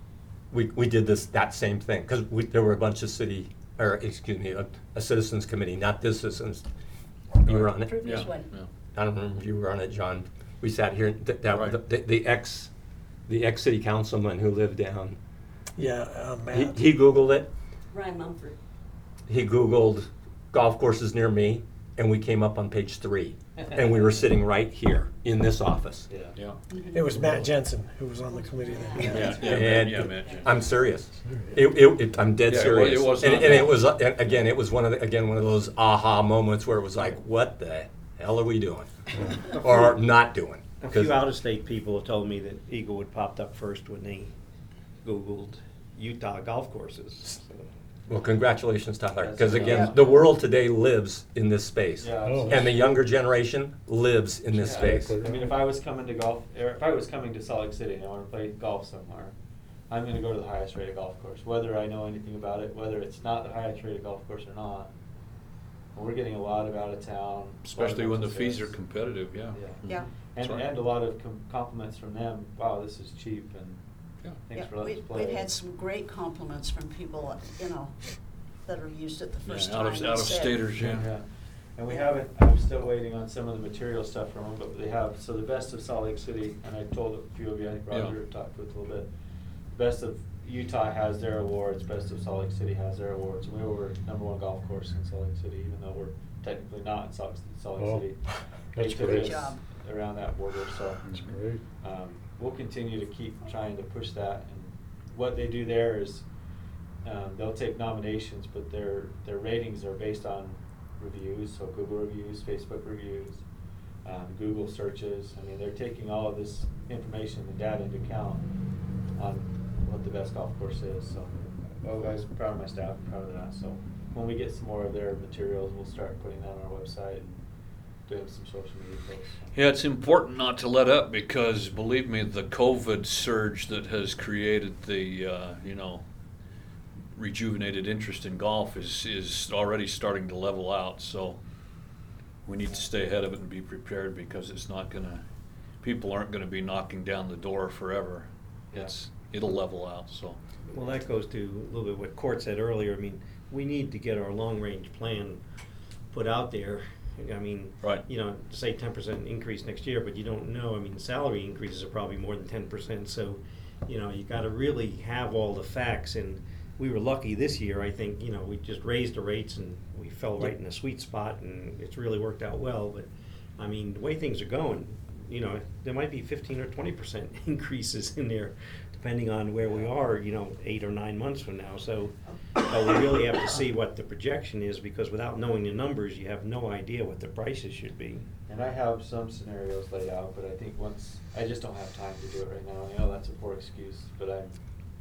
We we did this that same thing because we there were a bunch of city or excuse me a, a citizens committee, not this citizens. You were on it. Previous Yeah, one. yeah. I don't remember if you were on it, John. We sat here. Th- that Right. the, the ex the ex city councilman who lived down. Yeah, uh, He, Matt. he Googled it. Ryan Mumford. He Googled golf courses near me, and we came up on page three. And we were sitting right here in this office. Yeah. Yeah. It was Matt Jensen who was on the committee then. Yeah. Yeah, yeah, And yeah, Matt, yeah. I'm serious. It, it, it, I'm dead Yeah, it wa- serious. it was and not and bad. it was uh, and again, it was one of the, again one of those aha moments where it was like, what the hell are we doing, or not doing? A 'Cause- few out-of-state people have told me that Eaglewood popped up first when they Googled Utah golf courses. So, Well, congratulations, Tyler, Yes. because again, Yeah. the world today lives in this space, Yeah, Oh. and the younger generation lives in this Yeah. space. I mean, if I was coming to golf, or if I was coming to Salt Lake City and I want to play golf somewhere, I'm going to go to the highest rated golf course, whether I know anything about it, whether it's not the highest rated golf course or not. And we're getting a lot of out of town. Especially when the fees are visits. competitive, yeah. Yeah. Yeah. And, That's right. and a lot of com- compliments from them. Wow, this is cheap, and Yeah. thanks Yeah, for letting we- us play. We've had some great compliments from people, you know, that have used it the first Yeah, time. out of, and out of said- staters, yeah. Yeah, and we haven't, I'm still waiting on some of the material stuff from them, but they have, so the Best of Salt Lake City, and I told a few of you, I think Yeah. Roger talked with a little bit. Best of Utah has their awards, Best of Salt Lake City has their awards, and we were number one golf course in Salt Lake City, even though we're technically not in Salt, Salt Lake Oh. City. That's took great. us Good job. around that border, so. That's great. Um, we'll continue to keep trying to push that, and what they do there is, um, they'll take nominations, but their, their ratings are based on reviews, so Google reviews, Facebook reviews, um, Google searches. I mean, they're taking all of this information and data into account on what the best golf course is, so. Well, I was proud of my staff, I'm proud of that, so when we get some more of their materials, we'll start putting that on our website and doing some social media posts. Yeah, it's important not to let up because, believe me, the COVID surge that has created the, uh, you know, rejuvenated interest in golf is, is already starting to level out. So we need to stay ahead of it and be prepared because it's not going to, people aren't going to be knocking down the door forever. Yeah. It's, it'll level out, so. Well, that goes to a little bit what Court said earlier. I mean, we need to get our long-range plan put out there. I mean, Right. you know, say ten percent increase next year, but you don't know. I mean, salary increases are probably more than ten percent. So, you know, you got to really have all the facts. And we were lucky this year. I think, you know, we just raised the rates and we fell right in the sweet spot, and it's really worked out well. But, I mean, the way things are going, you know, there might be fifteen or twenty percent increases in there, depending on where we are, you know, eight or nine months from now. So uh, we really have to see what the projection is, because without knowing the numbers, you have no idea what the prices should be. And I have some scenarios laid out, but I think once, I just don't have time to do it right now. I know that's a poor excuse, but I'm,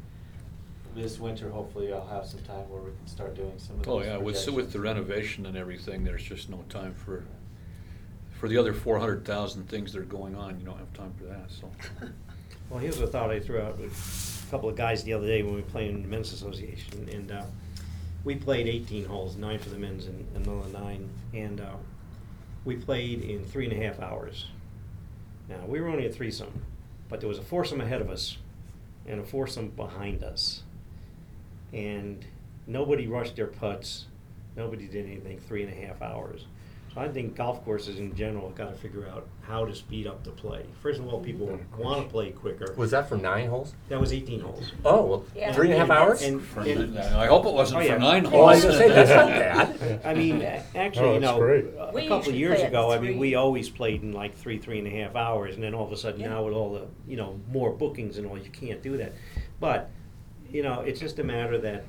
this winter, hopefully I'll have some time where we can start doing some of those Oh, yeah, with, so with the projections. renovation and everything, there's just no time for, for the other four hundred thousand things that are going on. You don't have time for that, so. Well, here's a thought I threw out with a couple of guys the other day when we were playing in the men's association, and uh, we played eighteen holes, nine for the men's and another nine, and uh, we played in three and a half hours. Now, we were only a threesome, but there was a foursome ahead of us and a foursome behind us, and nobody rushed their putts, nobody did anything, three and a half hours. So I think golf courses in general have got to figure out how to speed up the play. First of all, people want to play quicker. Was that for nine holes? That was eighteen holes. Oh, well, Yeah. three and a half And- hours? and- For and- n- I hope it wasn't Oh, yeah. for nine Oh, I was holes. gonna say, that's not bad. I mean, a- actually, Oh, you that's know, great. a We couple of usually years play at ago, I three. mean, we always played in like three, three and a half hours, and then all of a sudden Yeah. now with all the, you know, more bookings and all, you can't do that. But, you know, it's just a matter that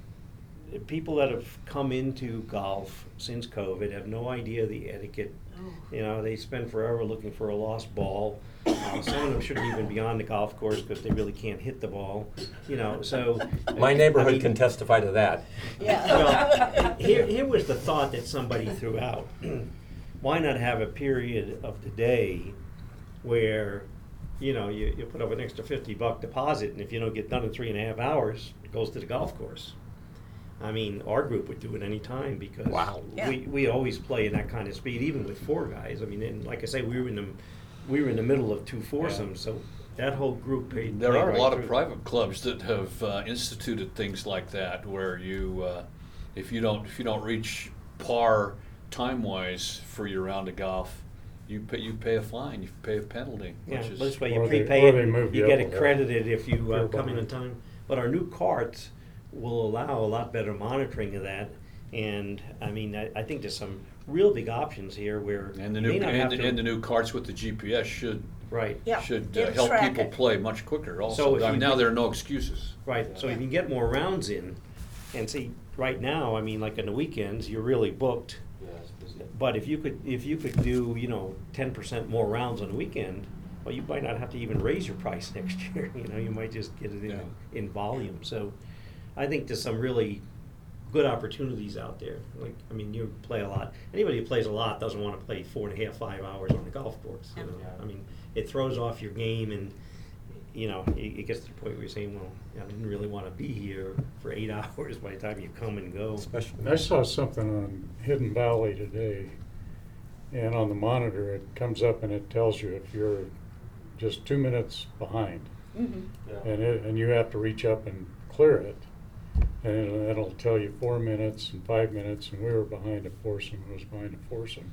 people that have come into golf since COVID have no idea the etiquette. Oh. You know, they spend forever looking for a lost ball. Uh, some of them shouldn't even be on the golf course because they really can't hit the ball. You know, so My I neighborhood mean, can testify to that. Yeah. Well, here, here was the thought that somebody threw out. Why not have a period of the day where, you know, you, you put up an extra fifty buck deposit, and if you don't get done in three and a half hours, it goes to the golf course. I mean, our group would do it any time because Wow. Yeah. we, we always play in that kind of speed, even with four guys. I mean, and like I say, we were in the we were in the middle of two foursomes, so that whole group paid. There played are a right lot of through. private clubs that have uh, instituted things like that, where you, uh, if you don't, if you don't reach par time-wise for your round of golf, you pay, you pay a fine, you pay a penalty, Yeah, which is. this way you Or they- prepay or they it, move you you get up it a level. credited if you uh, You're come in on behind. time. But our new carts will allow a lot better monitoring of that. And, I mean, I, I think there's some real big options here where And the you new, may not have and, to. and the new carts with the G P S should, Right. Yeah, should uh, it'll help track people it. play much quicker So also. if I mean, you now did- there are no excuses. Right, so if Yeah. you can get more rounds in, and see, right now, I mean, like on the weekends, you're really booked. Yeah, it's busy. But if you could, if you could do, you know, ten percent more rounds on the weekend, well, you might not have to even raise your price next year, you know, you might just get it in, Yeah. in volume, so I think there's some really good opportunities out there, like, I mean, you play a lot, anybody who plays a lot doesn't wanna play four and a half, five hours on the golf course, you know, Yeah. I mean, it throws off your game, and, you know, it, it gets to the point where you're saying, well, I didn't really wanna be here for eight hours by the time you come and go. Especially. I saw something on Hidden Valley today, and on the monitor, it comes up and it tells you if you're just two minutes behind, Mhm. Yeah. and it, and you have to reach up and clear it, and it'll, it'll tell you four minutes and five minutes, and we were behind a foursome, it was behind a foursome.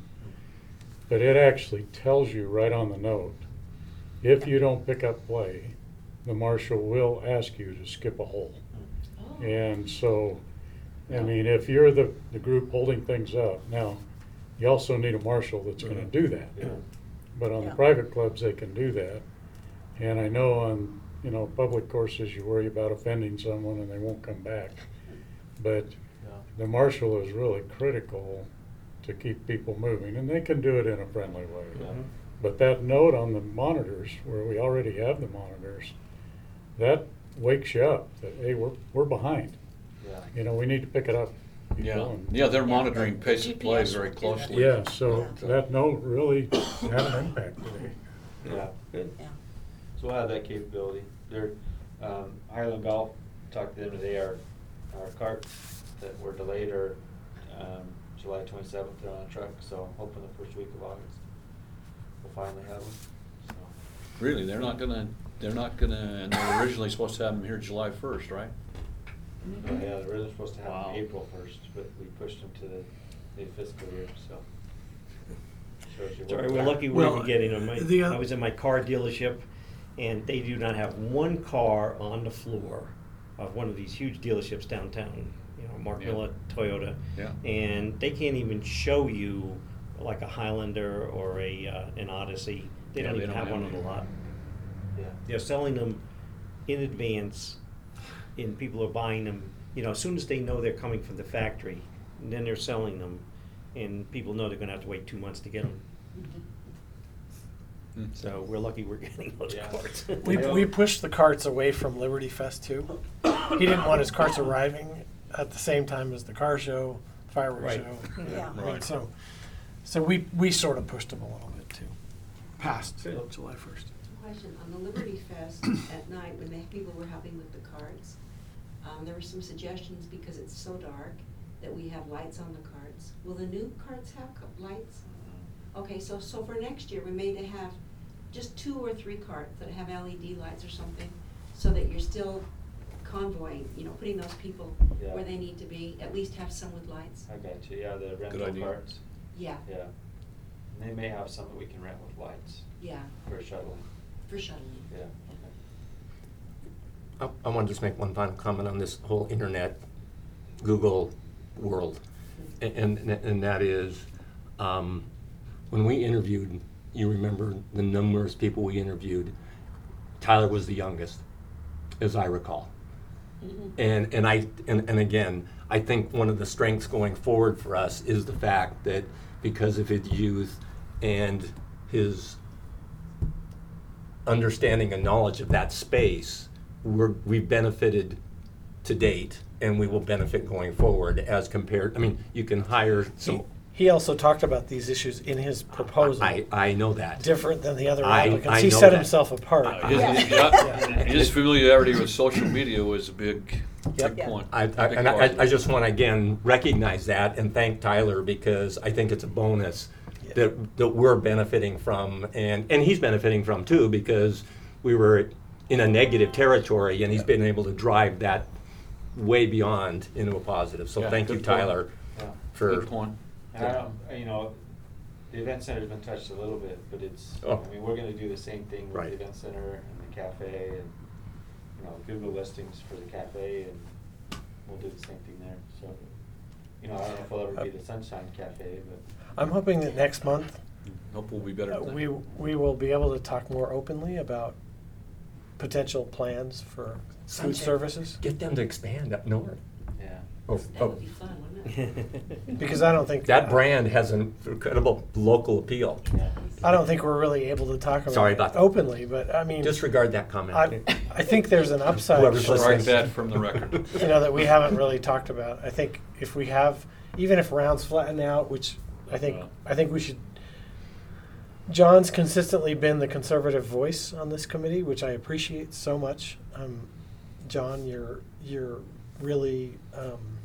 But it actually tells you right on the note, if you don't pick up play, the marshal will ask you to skip a hole. And so, I mean, if you're the, the group holding things up, now, You also need a marshal that's gonna Mhm. do that. Yeah. But on the Yeah. private clubs, they can do that. And I know on, you know, public courses, you worry about offending someone and they won't come back. But Yeah. the marshal is really critical to keep people moving, and they can do it in a friendly way. Yeah. Mhm. But that note on the monitors, where we already have the monitors, that wakes you up, that, hey, we're, we're behind. Yeah. You know, we need to pick it up. keep Yeah, going. yeah, they're Yeah. monitoring pace G of P play S very will do that. closely. Yeah, so Yeah. that note really had an impact today. Yeah. Good. Yeah. So we'll have that capability. They're, um, Highland Golf, talked to them today, our, our carts that were delayed are, um, July twenty-seventh, they're on a truck, so hoping the first week of August, we'll finally have them, so. Really, they're not gonna, they're not gonna, and they were originally supposed to have them here July first, right? Oh, yeah, they were supposed to have Wow. them April first, but we pushed them to the new fiscal year, so. Shows you what- Sorry, we're lucky we're Well, even getting them. My- the, uh, I was in my car dealership, and they do not have one car on the floor of one of these huge dealerships downtown, you know, Mark Yeah. Millett, Toyota. Yeah. And they can't even show you like a Highlander or a, uh, an Odyssey. They Yeah, don't they even don't have have one on the any. lot. Yeah. They're selling them in advance, and people are buying them, you know, as soon as they know they're coming from the factory, and then they're selling them, and people know they're gonna have to wait two months to get them. Hmm. So we're lucky we're getting those Yeah. carts. We, I know- we pushed the carts away from Liberty Fest too. He didn't want his carts arriving at the same time as the car show, fireworks Right. show. Yeah. Right, Right. So, so we, we sort of pushed them a little bit too, past Good. July first. Question, on the Liberty Fest at night, when the people were helping with the carts, um, there were some suggestions, because it's so dark, that we have lights on the carts. Will the new carts have co- lights? Okay, so, so for next year, we may to have just two or three carts that have L E D lights or something, so that you're still convoying, you know, putting those people Yeah. where they need to be, at least have some with lights. I got you, yeah, the rental idea. carts, Yeah, yeah. And they may have some that we can rent with lights yeah, for shuttling, for shuttling. yeah. I, I want to just make one final comment on this whole internet, Google world. A- And, and, and that is, um, when we interviewed, you remember the numerous people we interviewed, Tyler was the youngest, as I recall. And, and I, and, and again, I think one of the strengths going forward for us is the fact that because of his youth and his understanding and knowledge of that space, we're, we've benefited to date, and we will benefit going forward as compared, I mean, you can hire He, some, he also talked about these issues in his proposal, I, I know that. different than the other I- applicants. I He know set that. himself apart. Uh, His, Yeah. yeah, his familiarity with social media was a big, Yep. big point. I, I, Big and I, part. I just want to again recognize that and thank Tyler, because I think it's a bonus Yeah. that, that we're benefiting from, and, and he's benefiting from too, because we were in a negative territory and he's been able to drive that way beyond into a positive. So Yeah, thank you, good point. Tyler, Yeah. for. Good point. And I don't, you know, the event center's been touched a little bit, but it's, Oh. I mean, we're gonna do the same thing with Right. the event center and the cafe and, you know, Google listings for the cafe, and we'll do the same thing there, so. You know, I don't know if it'll ever be the Sunshine Cafe, but. I'm hoping that next month, Hope we'll be better uh, than we, that. we will be able to talk more openly about potential plans for food Sunshine. services. Get them to expand up north. Yeah. Oh, That oh, would be fun, wouldn't it? Because I don't think. that brand has an incredible local appeal. Yeah. I don't think we're really able to talk about Sorry it about that. openly, but I mean, Disregard that comment. I, I think there's an upside, Whoever's for- listening. Strike that from the record. you know, that we haven't really talked about. I think if we have, even if rounds flatten out, which I think, Yeah. I think we should. John's consistently been the conservative voice on this committee, which I appreciate so much. Um, John, you're you're really um,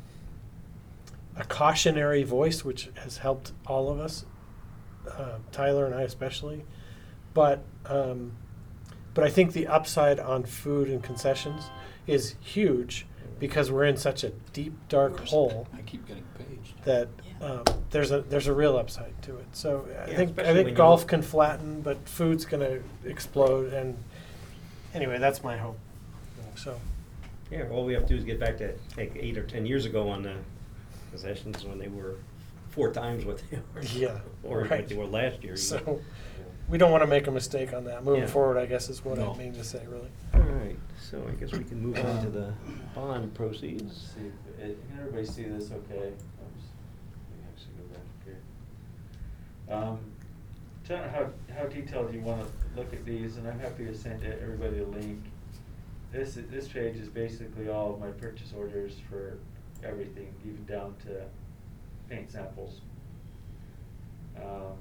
a cautionary voice, which has helped all of us, uh, Tyler and I especially. But um, but I think the upside on food and concessions is huge because we're in such a deep dark hole I keep getting paged. that um, there's a there's a real upside to it. So I Yeah, think especially I when think you golf look- can flatten, but food's going to explode. And anyway, that's my hope. So Yeah, all we have to do is get back to like eight or ten years ago on the concessions when they were four times what they are. Yeah, Or what right. they were last year. even. So, we don't want to make a mistake on that. Moving Yeah. forward, I guess is what No. I mean to say, really. All right, so I guess we can move on to the bond Let's proceeds. see, if it- can everybody see this okay? Oops, let me actually go back here. Um, tell me how, how detailed you wanna look at these, and I'm happy to send e- everybody a link. This, is- this page is basically all of my purchase orders for everything, even down to paint samples. Um,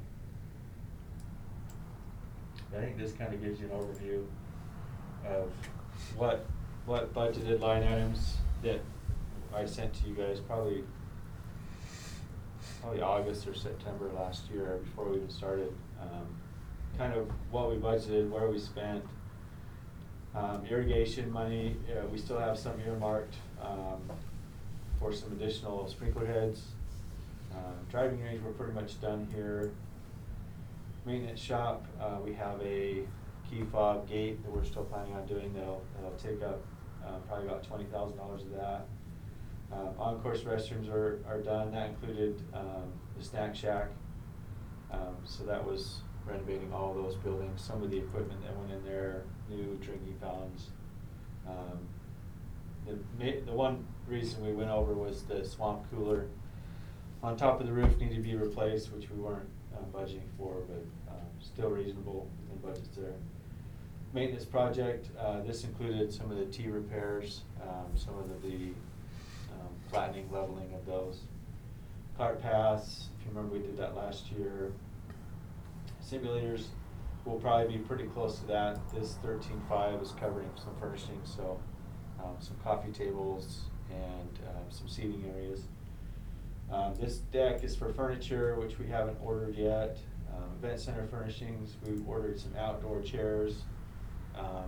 I think this kinda gives you an overview of what, what budgeted line items that I sent to you guys probably, probably August or September last year, before we even started. Um, kind of what we budgeted, where we spent. Um, irrigation money, uh, we still have some earmarked, um, for some additional sprinkler heads. Um, driving range, we're pretty much done here. Maintenance shop, uh, we have a key fob gate that we're still planning on doing. That'll, that'll take up, uh, probably about twenty thousand dollars of that. Um, on-course restrooms are, are done. That included, um, the snack shack. Um, so that was renovating all of those buildings. Some of the equipment that went in there, new drinking fountains. Um, the ma- the one reason we went over was the swamp cooler on top of the roof needed to be replaced, which we weren't, um, budgeting for, but, um, still reasonable within budgets there. Maintenance project, uh, this included some of the T repairs, um, some of the, the, um, flattening, leveling of those. Cart paths, if you remember, we did that last year. Simulators will probably be pretty close to that. This thirteen five is covering some furnishings, so, um, some coffee tables and, um, some seating areas. Um, this deck is for furniture, which we haven't ordered yet. Um, event center furnishings, we've ordered some outdoor chairs, um,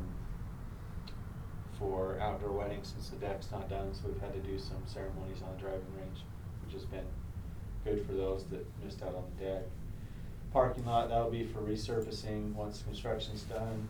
for outdoor weddings since the deck's not done, so we've had to do some ceremonies on the driving range, which has been good for those that missed out on the deck. Parking lot, that'll be for resurfacing once construction's done.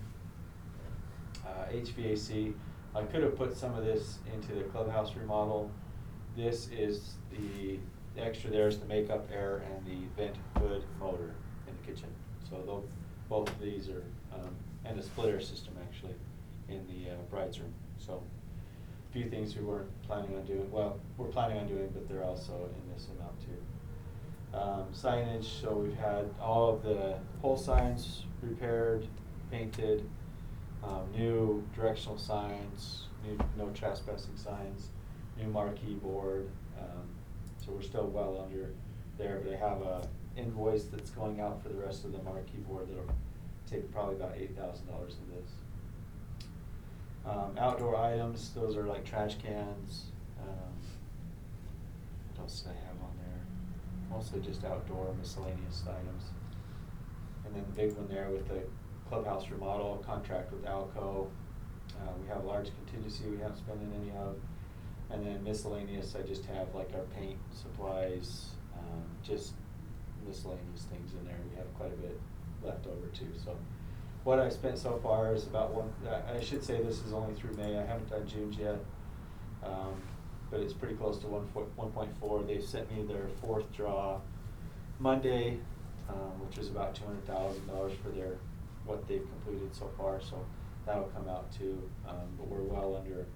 Uh, H V A C, I could have put some of this into the clubhouse remodel. This is the, the extra there is the makeup air and the vent hood motor in the kitchen. So they'll, both of these are, um, and a split air system actually in the uh, bride's room. So a few things we weren't planning on doing, well, we're planning on doing, but they're also in this amount too. Um, signage, so we've had all of the pole signs repaired, painted, um, new directional signs, new no trespassing signs, new marquee board. Um, so we're still well under there, but I have a invoice that's going out for the rest of the marquee board that'll take probably about eight thousand dollars of this. Um, outdoor items, those are like trash cans. Um, what else do I have on there? Mostly just outdoor miscellaneous items. And then the big one there with the clubhouse remodel contract with Alco. Uh, we have large contingency we haven't spent any of. And then miscellaneous, I just have like our paint supplies, um, just miscellaneous things in there. We have quite a bit left over too. So what I've spent so far is about one, I should say this is only through May. I haven't done June's yet. Um, but it's pretty close to one one point four. They sent me their fourth draw Monday, um, which is about two hundred thousand dollars for their, what they've completed so far. So that'll come out too. Um, but we're well under,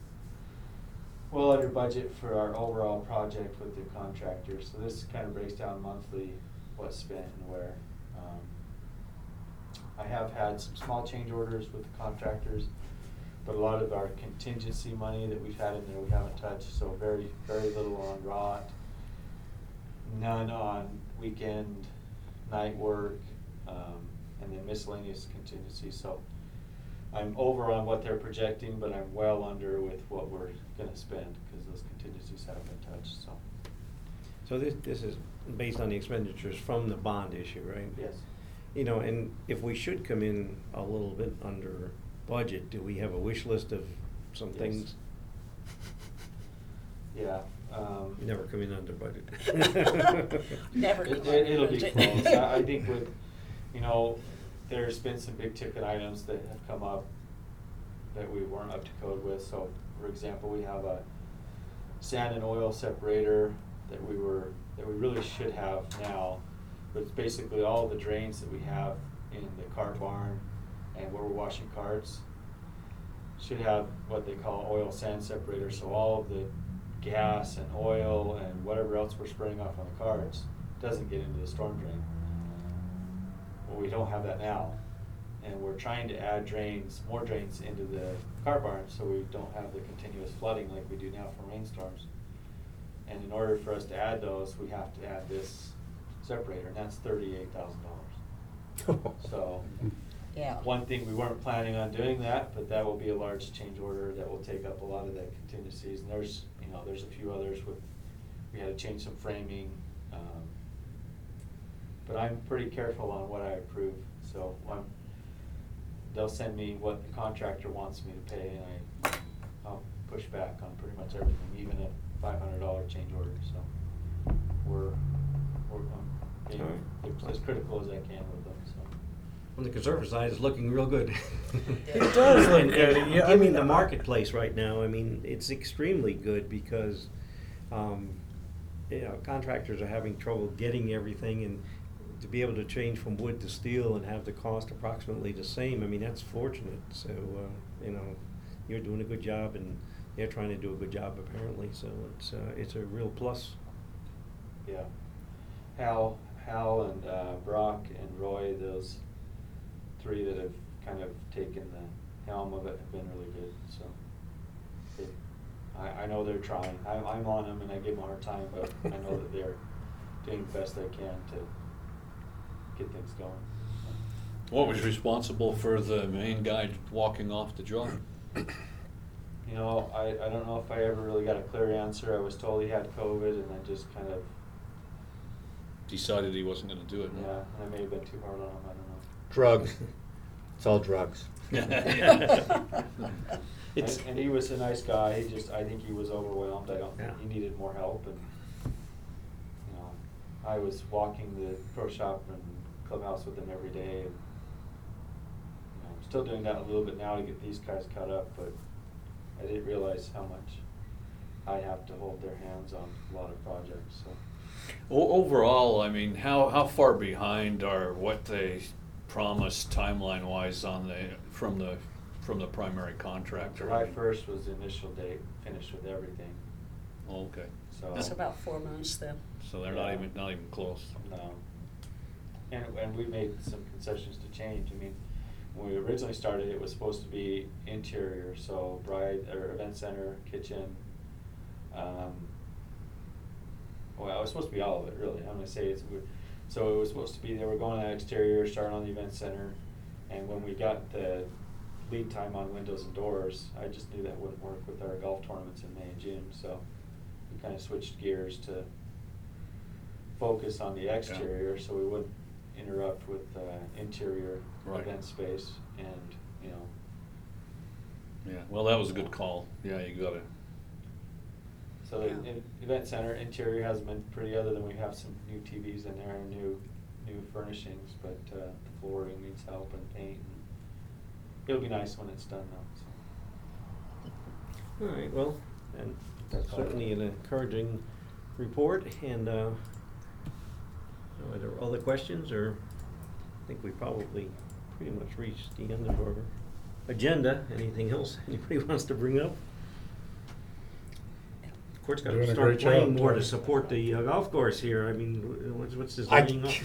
well under budget for our overall project with the contractor. So this kind of breaks down monthly what's spent and where. Um, I have had some small change orders with the contractors, but a lot of our contingency money that we've had in there we haven't touched, so very, very little on rot, none on weekend, night work, um, and then miscellaneous contingency. So I'm over on what they're projecting, but I'm well under with what we're gonna spend, because those contingencies haven't been touched, so. So this, this is based on the expenditures from the bond issue, right? Yes. You know, and if we should come in a little bit under budget, do we have a wish list of some Yes. things? Yeah. Um, You never come in under budget. Never It, come it- under it'll be budget. close. I, I think with, you know, there's been some big ticket items that have come up that we weren't up to code with. So, for example, we have a sand and oil separator that we were that we really should have now. But it's basically all the drains that we have in the cart barn and where we're washing carts should have what they call oil sand separator, so all of the gas and oil and whatever else we're spraying off on the carts doesn't get into the storm drain. Well, we don't have that now, and we're trying to add drains, more drains into the cart barn so we don't have the continuous flooding like we do now from rainstorms. And in order for us to add those, we have to add this separator, and that's thirty-eight thousand dollars. So, Yeah. one thing, we weren't planning on doing that, but that will be a large change order that will take up a lot of the contingencies. And there's, you know, there's a few others with, we had to change some framing. Um, but I'm pretty careful on what I approve, so I'm, they'll send me what the contractor wants me to pay, and I, I'll push back on pretty much everything, even a five hundred dollar change order, so we're, we're, um, being as critical as I can with them, so. On the conservative side, it's looking real good. It does look And- good. and Yeah, I Given mean, the I- marketplace right now, I mean, it's extremely good because, um, you know, contractors are having trouble getting everything, and to be able to change from wood to steel and have the cost approximately the same, I mean, that's fortunate. So, uh, you know, you're doing a good job, and they're trying to do a good job apparently, so it's, uh, it's a real plus. Yeah. Hal, Hal and uh, Brock and Roy, those three that have kind of taken the helm of it have been really good, so. They, I, I know they're trying. I'm, I'm on them and I give them a hard time, but I know that they're doing the best they can to get things going. What was responsible for the main guy walking off the job? You know, I, I don't know if I ever really got a clear answer. I was told he had COVID and I just kind of, Decided he wasn't gonna do it. yeah, I may have been too hard on him, I don't know. Drugs. It's all drugs. It's- And, and he was a nice guy, he just, I think he was overwhelmed, I don't think Yeah. he needed more help, and, you know, I was walking the pro shop and clubhouse with him every day, and, you know, I'm still doing that a little bit now to get these guys caught up, but I didn't realize how much I have to hold their hands on a lot of projects, so. O- Overall, I mean, how, how far behind are what they promised timeline-wise on the, from the, from the primary contractor? July first was the initial date, finished with everything, Oh, okay, so. That's about four months then. so they're not even, not even close. No. And, and we made some concessions to change. I mean, when we originally started, it was supposed to be interior, so bride, or event center, kitchen. Um, well, it was supposed to be all of it, really. I'm gonna say it's, we- so it was supposed to be, they were going on exterior, starting on the event center. And when we got the lead time on windows and doors, I just knew that wouldn't work with our golf tournaments in May and June, so we kind of switched gears to focus on the exterior, so we wouldn't interrupt with uh, interior Right. event space, and, you know, Yeah, well, that was a good call. Yeah, you gotta, so the Yeah. in- event center interior hasn't been pretty, other than we have some new T Vs in there and new, new furnishings, but uh, the flooring needs help and paint. And it'll be nice when it's done though, so. All right, well, and That's all. certainly an encouraging report, and, uh, are there other questions, or I think we probably pretty much reached the end of our agenda. Anything else anybody wants to bring up? Of course, got Doing to a start great playing job, more to Tony. support the uh, golf course here. I mean, wh- what's, what's this I- lighting up?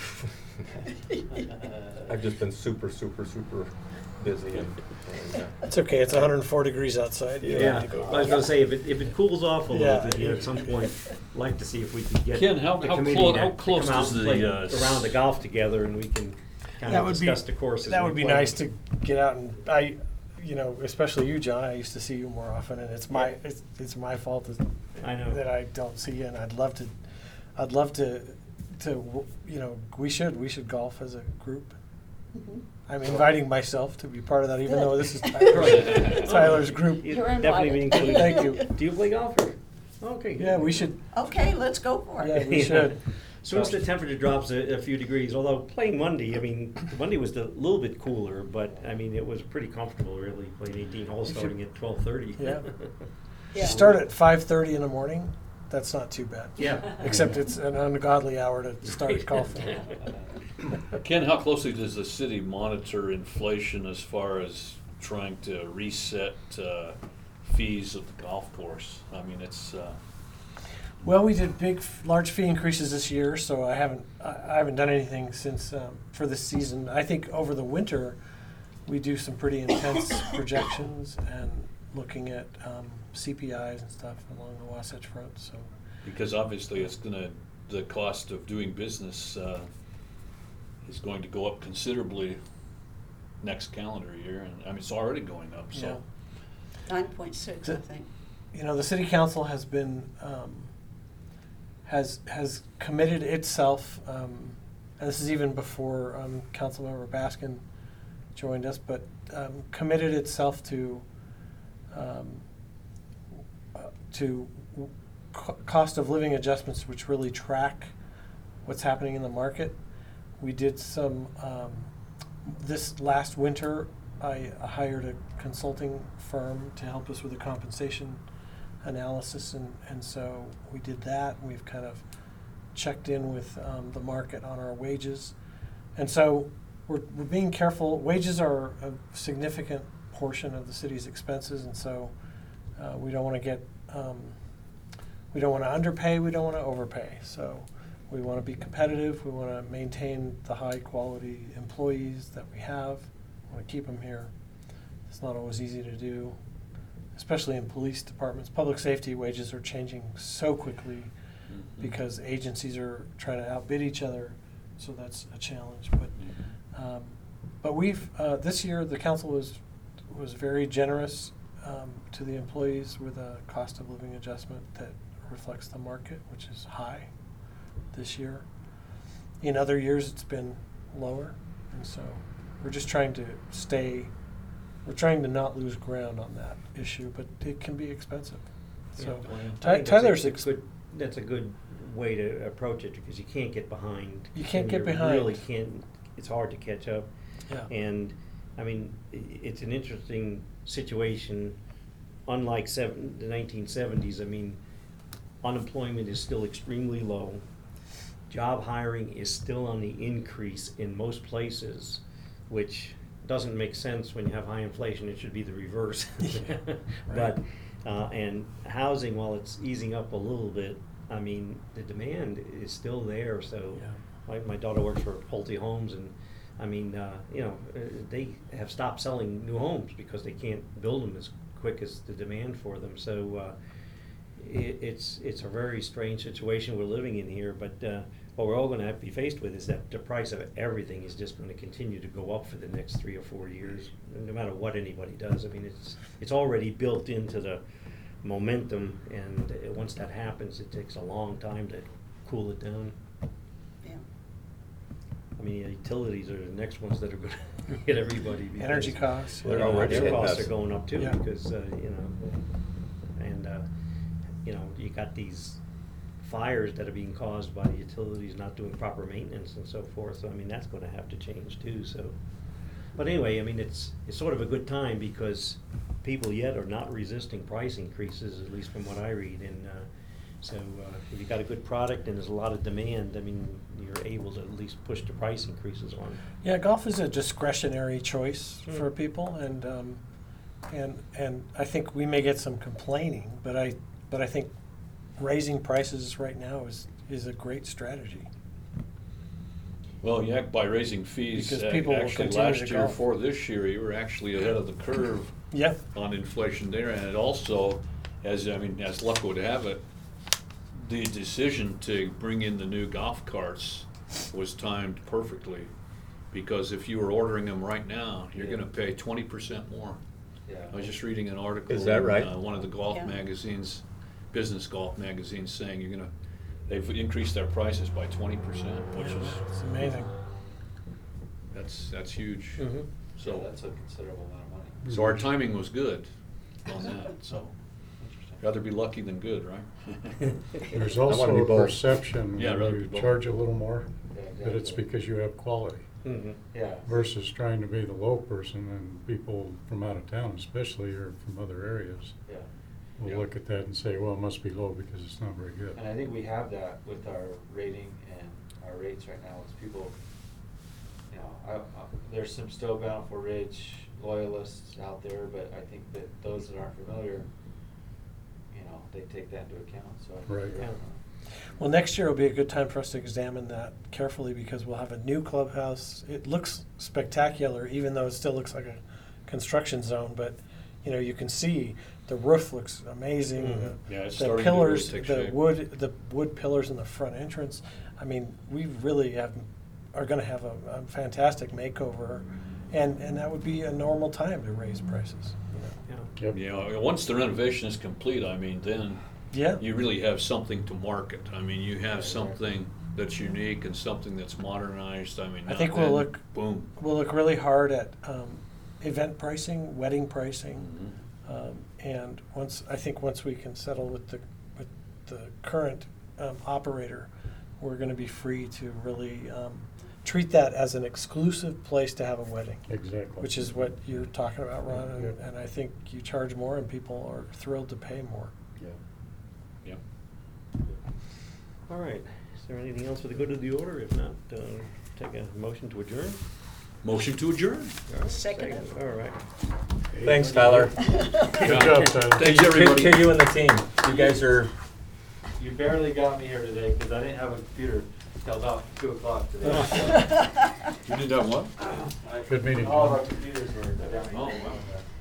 I've just been super, super, super busy and, and, uh, It's okay, it's one hundred four degrees outside. You don't Yeah, have to go. I was gonna say, if it, if it cools off a little Yeah. bit here at some point, I'd like to see if we can get Ken, how- the how committee clo- to how to close come out does and the, play uh, a round of golf together, and we can kind That of would be- discuss the course as That we would be play. nice to get out and, I, you know, especially you, John, I used to see you more often, and it's my, it's, it's my fault that I know. that I don't see you, and I'd love to, I'd love to, to, you know, we should, we should golf as a group. Mhm. I'm inviting myself to be part of that, even Good. though this is Tyler's, Right. Tyler's group. You'd You're definitely be invited. included. Thank you. Do you play golf? Or? Okay. good. Yeah, we should, Okay, let's go for it. Yeah, we should. Soon as the temperature drops a, a few degrees, although playing Monday, I mean, Monday was a little bit cooler, but I mean, it was pretty comfortable, really, playing eighteen holes We should- starting at twelve thirty. Yeah. Yeah. start at five thirty in the morning, that's not too bad. Yeah. Except it's an ungodly hour to start golfing. Ken, how closely does the city monitor inflation as far as trying to reset uh, fees of the golf course? I mean, it's, uh, Well, we did big, f- large fee increases this year, so I haven't, I I haven't done anything since, um, for this season. I think over the winter, we do some pretty intense projections and looking at um, C P Is and stuff along the Wasatch Front, so. because obviously it's gonna, the cost of doing business uh, is going to go up considerably next calendar year, and, I mean, it's already going up, so. Nine point six, I The- think. You know, the city council has been, um, has, has committed itself, um, and this is even before um, Councilmember Baskin joined us, but um, committed itself to, um, uh, to co- cost of living adjustments, which really track what's happening in the market. We did some, um, this last winter, I hired a consulting firm to help us with the compensation analysis, and, and so we did that. We've kind of checked in with um, the market on our wages. And so we're, we're being careful. Wages are a significant portion of the city's expenses, and so uh, we don't want to get, um, we don't want to underpay, we don't want to overpay. So we want to be competitive, we want to maintain the high quality employees that we have, we want to keep them here. It's not always easy to do, especially in police departments. Public safety wages are changing so quickly Mhm. because agencies are trying to outbid each other, so that's a challenge. But um, but we've uh, this year the council was was very generous um, to the employees with a cost of living adjustment that reflects the market, which is high this year. In other years, it's been lower, and so we're just trying to stay. We're trying to not lose ground on that issue, but it can be expensive. So Yeah. I Ty- think that's a- Tyler's a ex- good- That's a good way to approach it, because you can't get behind. You can't and get behind. really can't, it's hard to catch up. Yeah. And, I mean, i- it's an interesting situation, unlike seven, the nineteen seventies, I mean, unemployment is still extremely low. Job hiring is still on the increase in most places, which doesn't make sense when you have high inflation. It should be the reverse. Yeah, But, uh, and housing, while it's easing up a little bit, I mean, the demand is still there, so. Yeah. My, my daughter works for Pulte Homes, and, I mean, uh, you know, uh, they have stopped selling new homes because they can't build them as quick as the demand for them, so, uh, it, it's, it's a very strange situation we're living in here, but, uh, what we're all gonna have to be faced with is that the price of everything is just gonna continue to go up for the next three or four years, no matter what anybody does. I mean, it's, it's already built into the momentum, and uh, once that happens, it takes a long time to cool it down. Yeah. I mean, utilities are the next ones that are gonna hit everybody. because, Energy costs. They're you know, already Their hitting costs us. are going up too, Yeah. because, uh, you know, and, uh, you know, you got these fires that are being caused by utilities not doing proper maintenance and so forth, so I mean, that's gonna have to change too, so. But anyway, I mean, it's, it's sort of a good time, because people yet are not resisting price increases, at least from what I read, and, uh, so, uh, if you got a good product and there's a lot of demand, I mean, you're able to at least push the price increases on. Yeah, golf is a discretionary choice Mm. for people, and um, and and I think we may get some complaining, but I but I think raising prices right now is is a great strategy. Well, yeah, by raising fees, Because uh, people will actually continue last to year golf. for this year, you were actually ahead of the curve Yep. on inflation there, and it also, as, I mean, as luck would have it, the decision to bring in the new golf carts was timed perfectly, because if you were ordering them right now, you're Yeah. gonna pay twenty percent more. Yeah. I was just reading an article Is that in, right? uh, one of the golf Yeah. magazines, business golf magazines, saying you're gonna, they've increased their prices by twenty percent, which is, It's amazing. that's, that's huge. Mhm. So So, that's a considerable amount of money. so our timing was good on that, so, Interesting. rather be lucky than good, right? There's I wanna also be a both. perception Yeah, when rather be you both. charge a little more, Yeah, that it's exactly. because you have quality, Mhm. Yeah. versus trying to be the low person, and people from out of town especially, or from other areas. Yeah. we'll Yeah. look at that and say, well, it must be low because it's not very good. And I think we have that with our rating and our rates right now, is people, you know, I, I, there's some still Bountiful Ridge loyalists out there, but I think that those that aren't familiar, you know, they take that into account, so. Right. Yeah. Well, next year will be a good time for us to examine that carefully because we'll have a new clubhouse. It looks spectacular, even though it still looks like a construction zone. But you know, you can see the roof looks amazing. Mm. The, Yeah, it's the starting to really pillars, take the shape. wood, the wood pillars in the front entrance. I mean, we really have are going to have a, a fantastic makeover, and and that would be a normal time to raise prices. You know? Yeah. Yep. You know, once the renovation is complete, I mean, then Yeah. you really have something to market. I mean, you have something that's unique and something that's modernized. I mean, I now think we'll then, look- boom. We'll look really hard at um, event pricing, wedding pricing, Mhm. um, and once I think once we can settle with the with the current um, operator, we're going to be free to really um, treat that as an exclusive place to have a wedding, Exactly. which is what you're talking about, Ron. And, Yep. and I think you charge more, and people are thrilled to pay more. Yeah. Yep. All right. Is there anything else for the good of the order? If not, uh, take a motion to adjourn. Motion to adjourn. Second it. All right. Thanks, Tyler. Good job, Tyler. Thanks, everybody. To you and the team. You guys are, You barely got me here today, cause I didn't have a computer till about two o'clock today. You did that what? I- Good meeting. All of our computers were down. Oh, wow.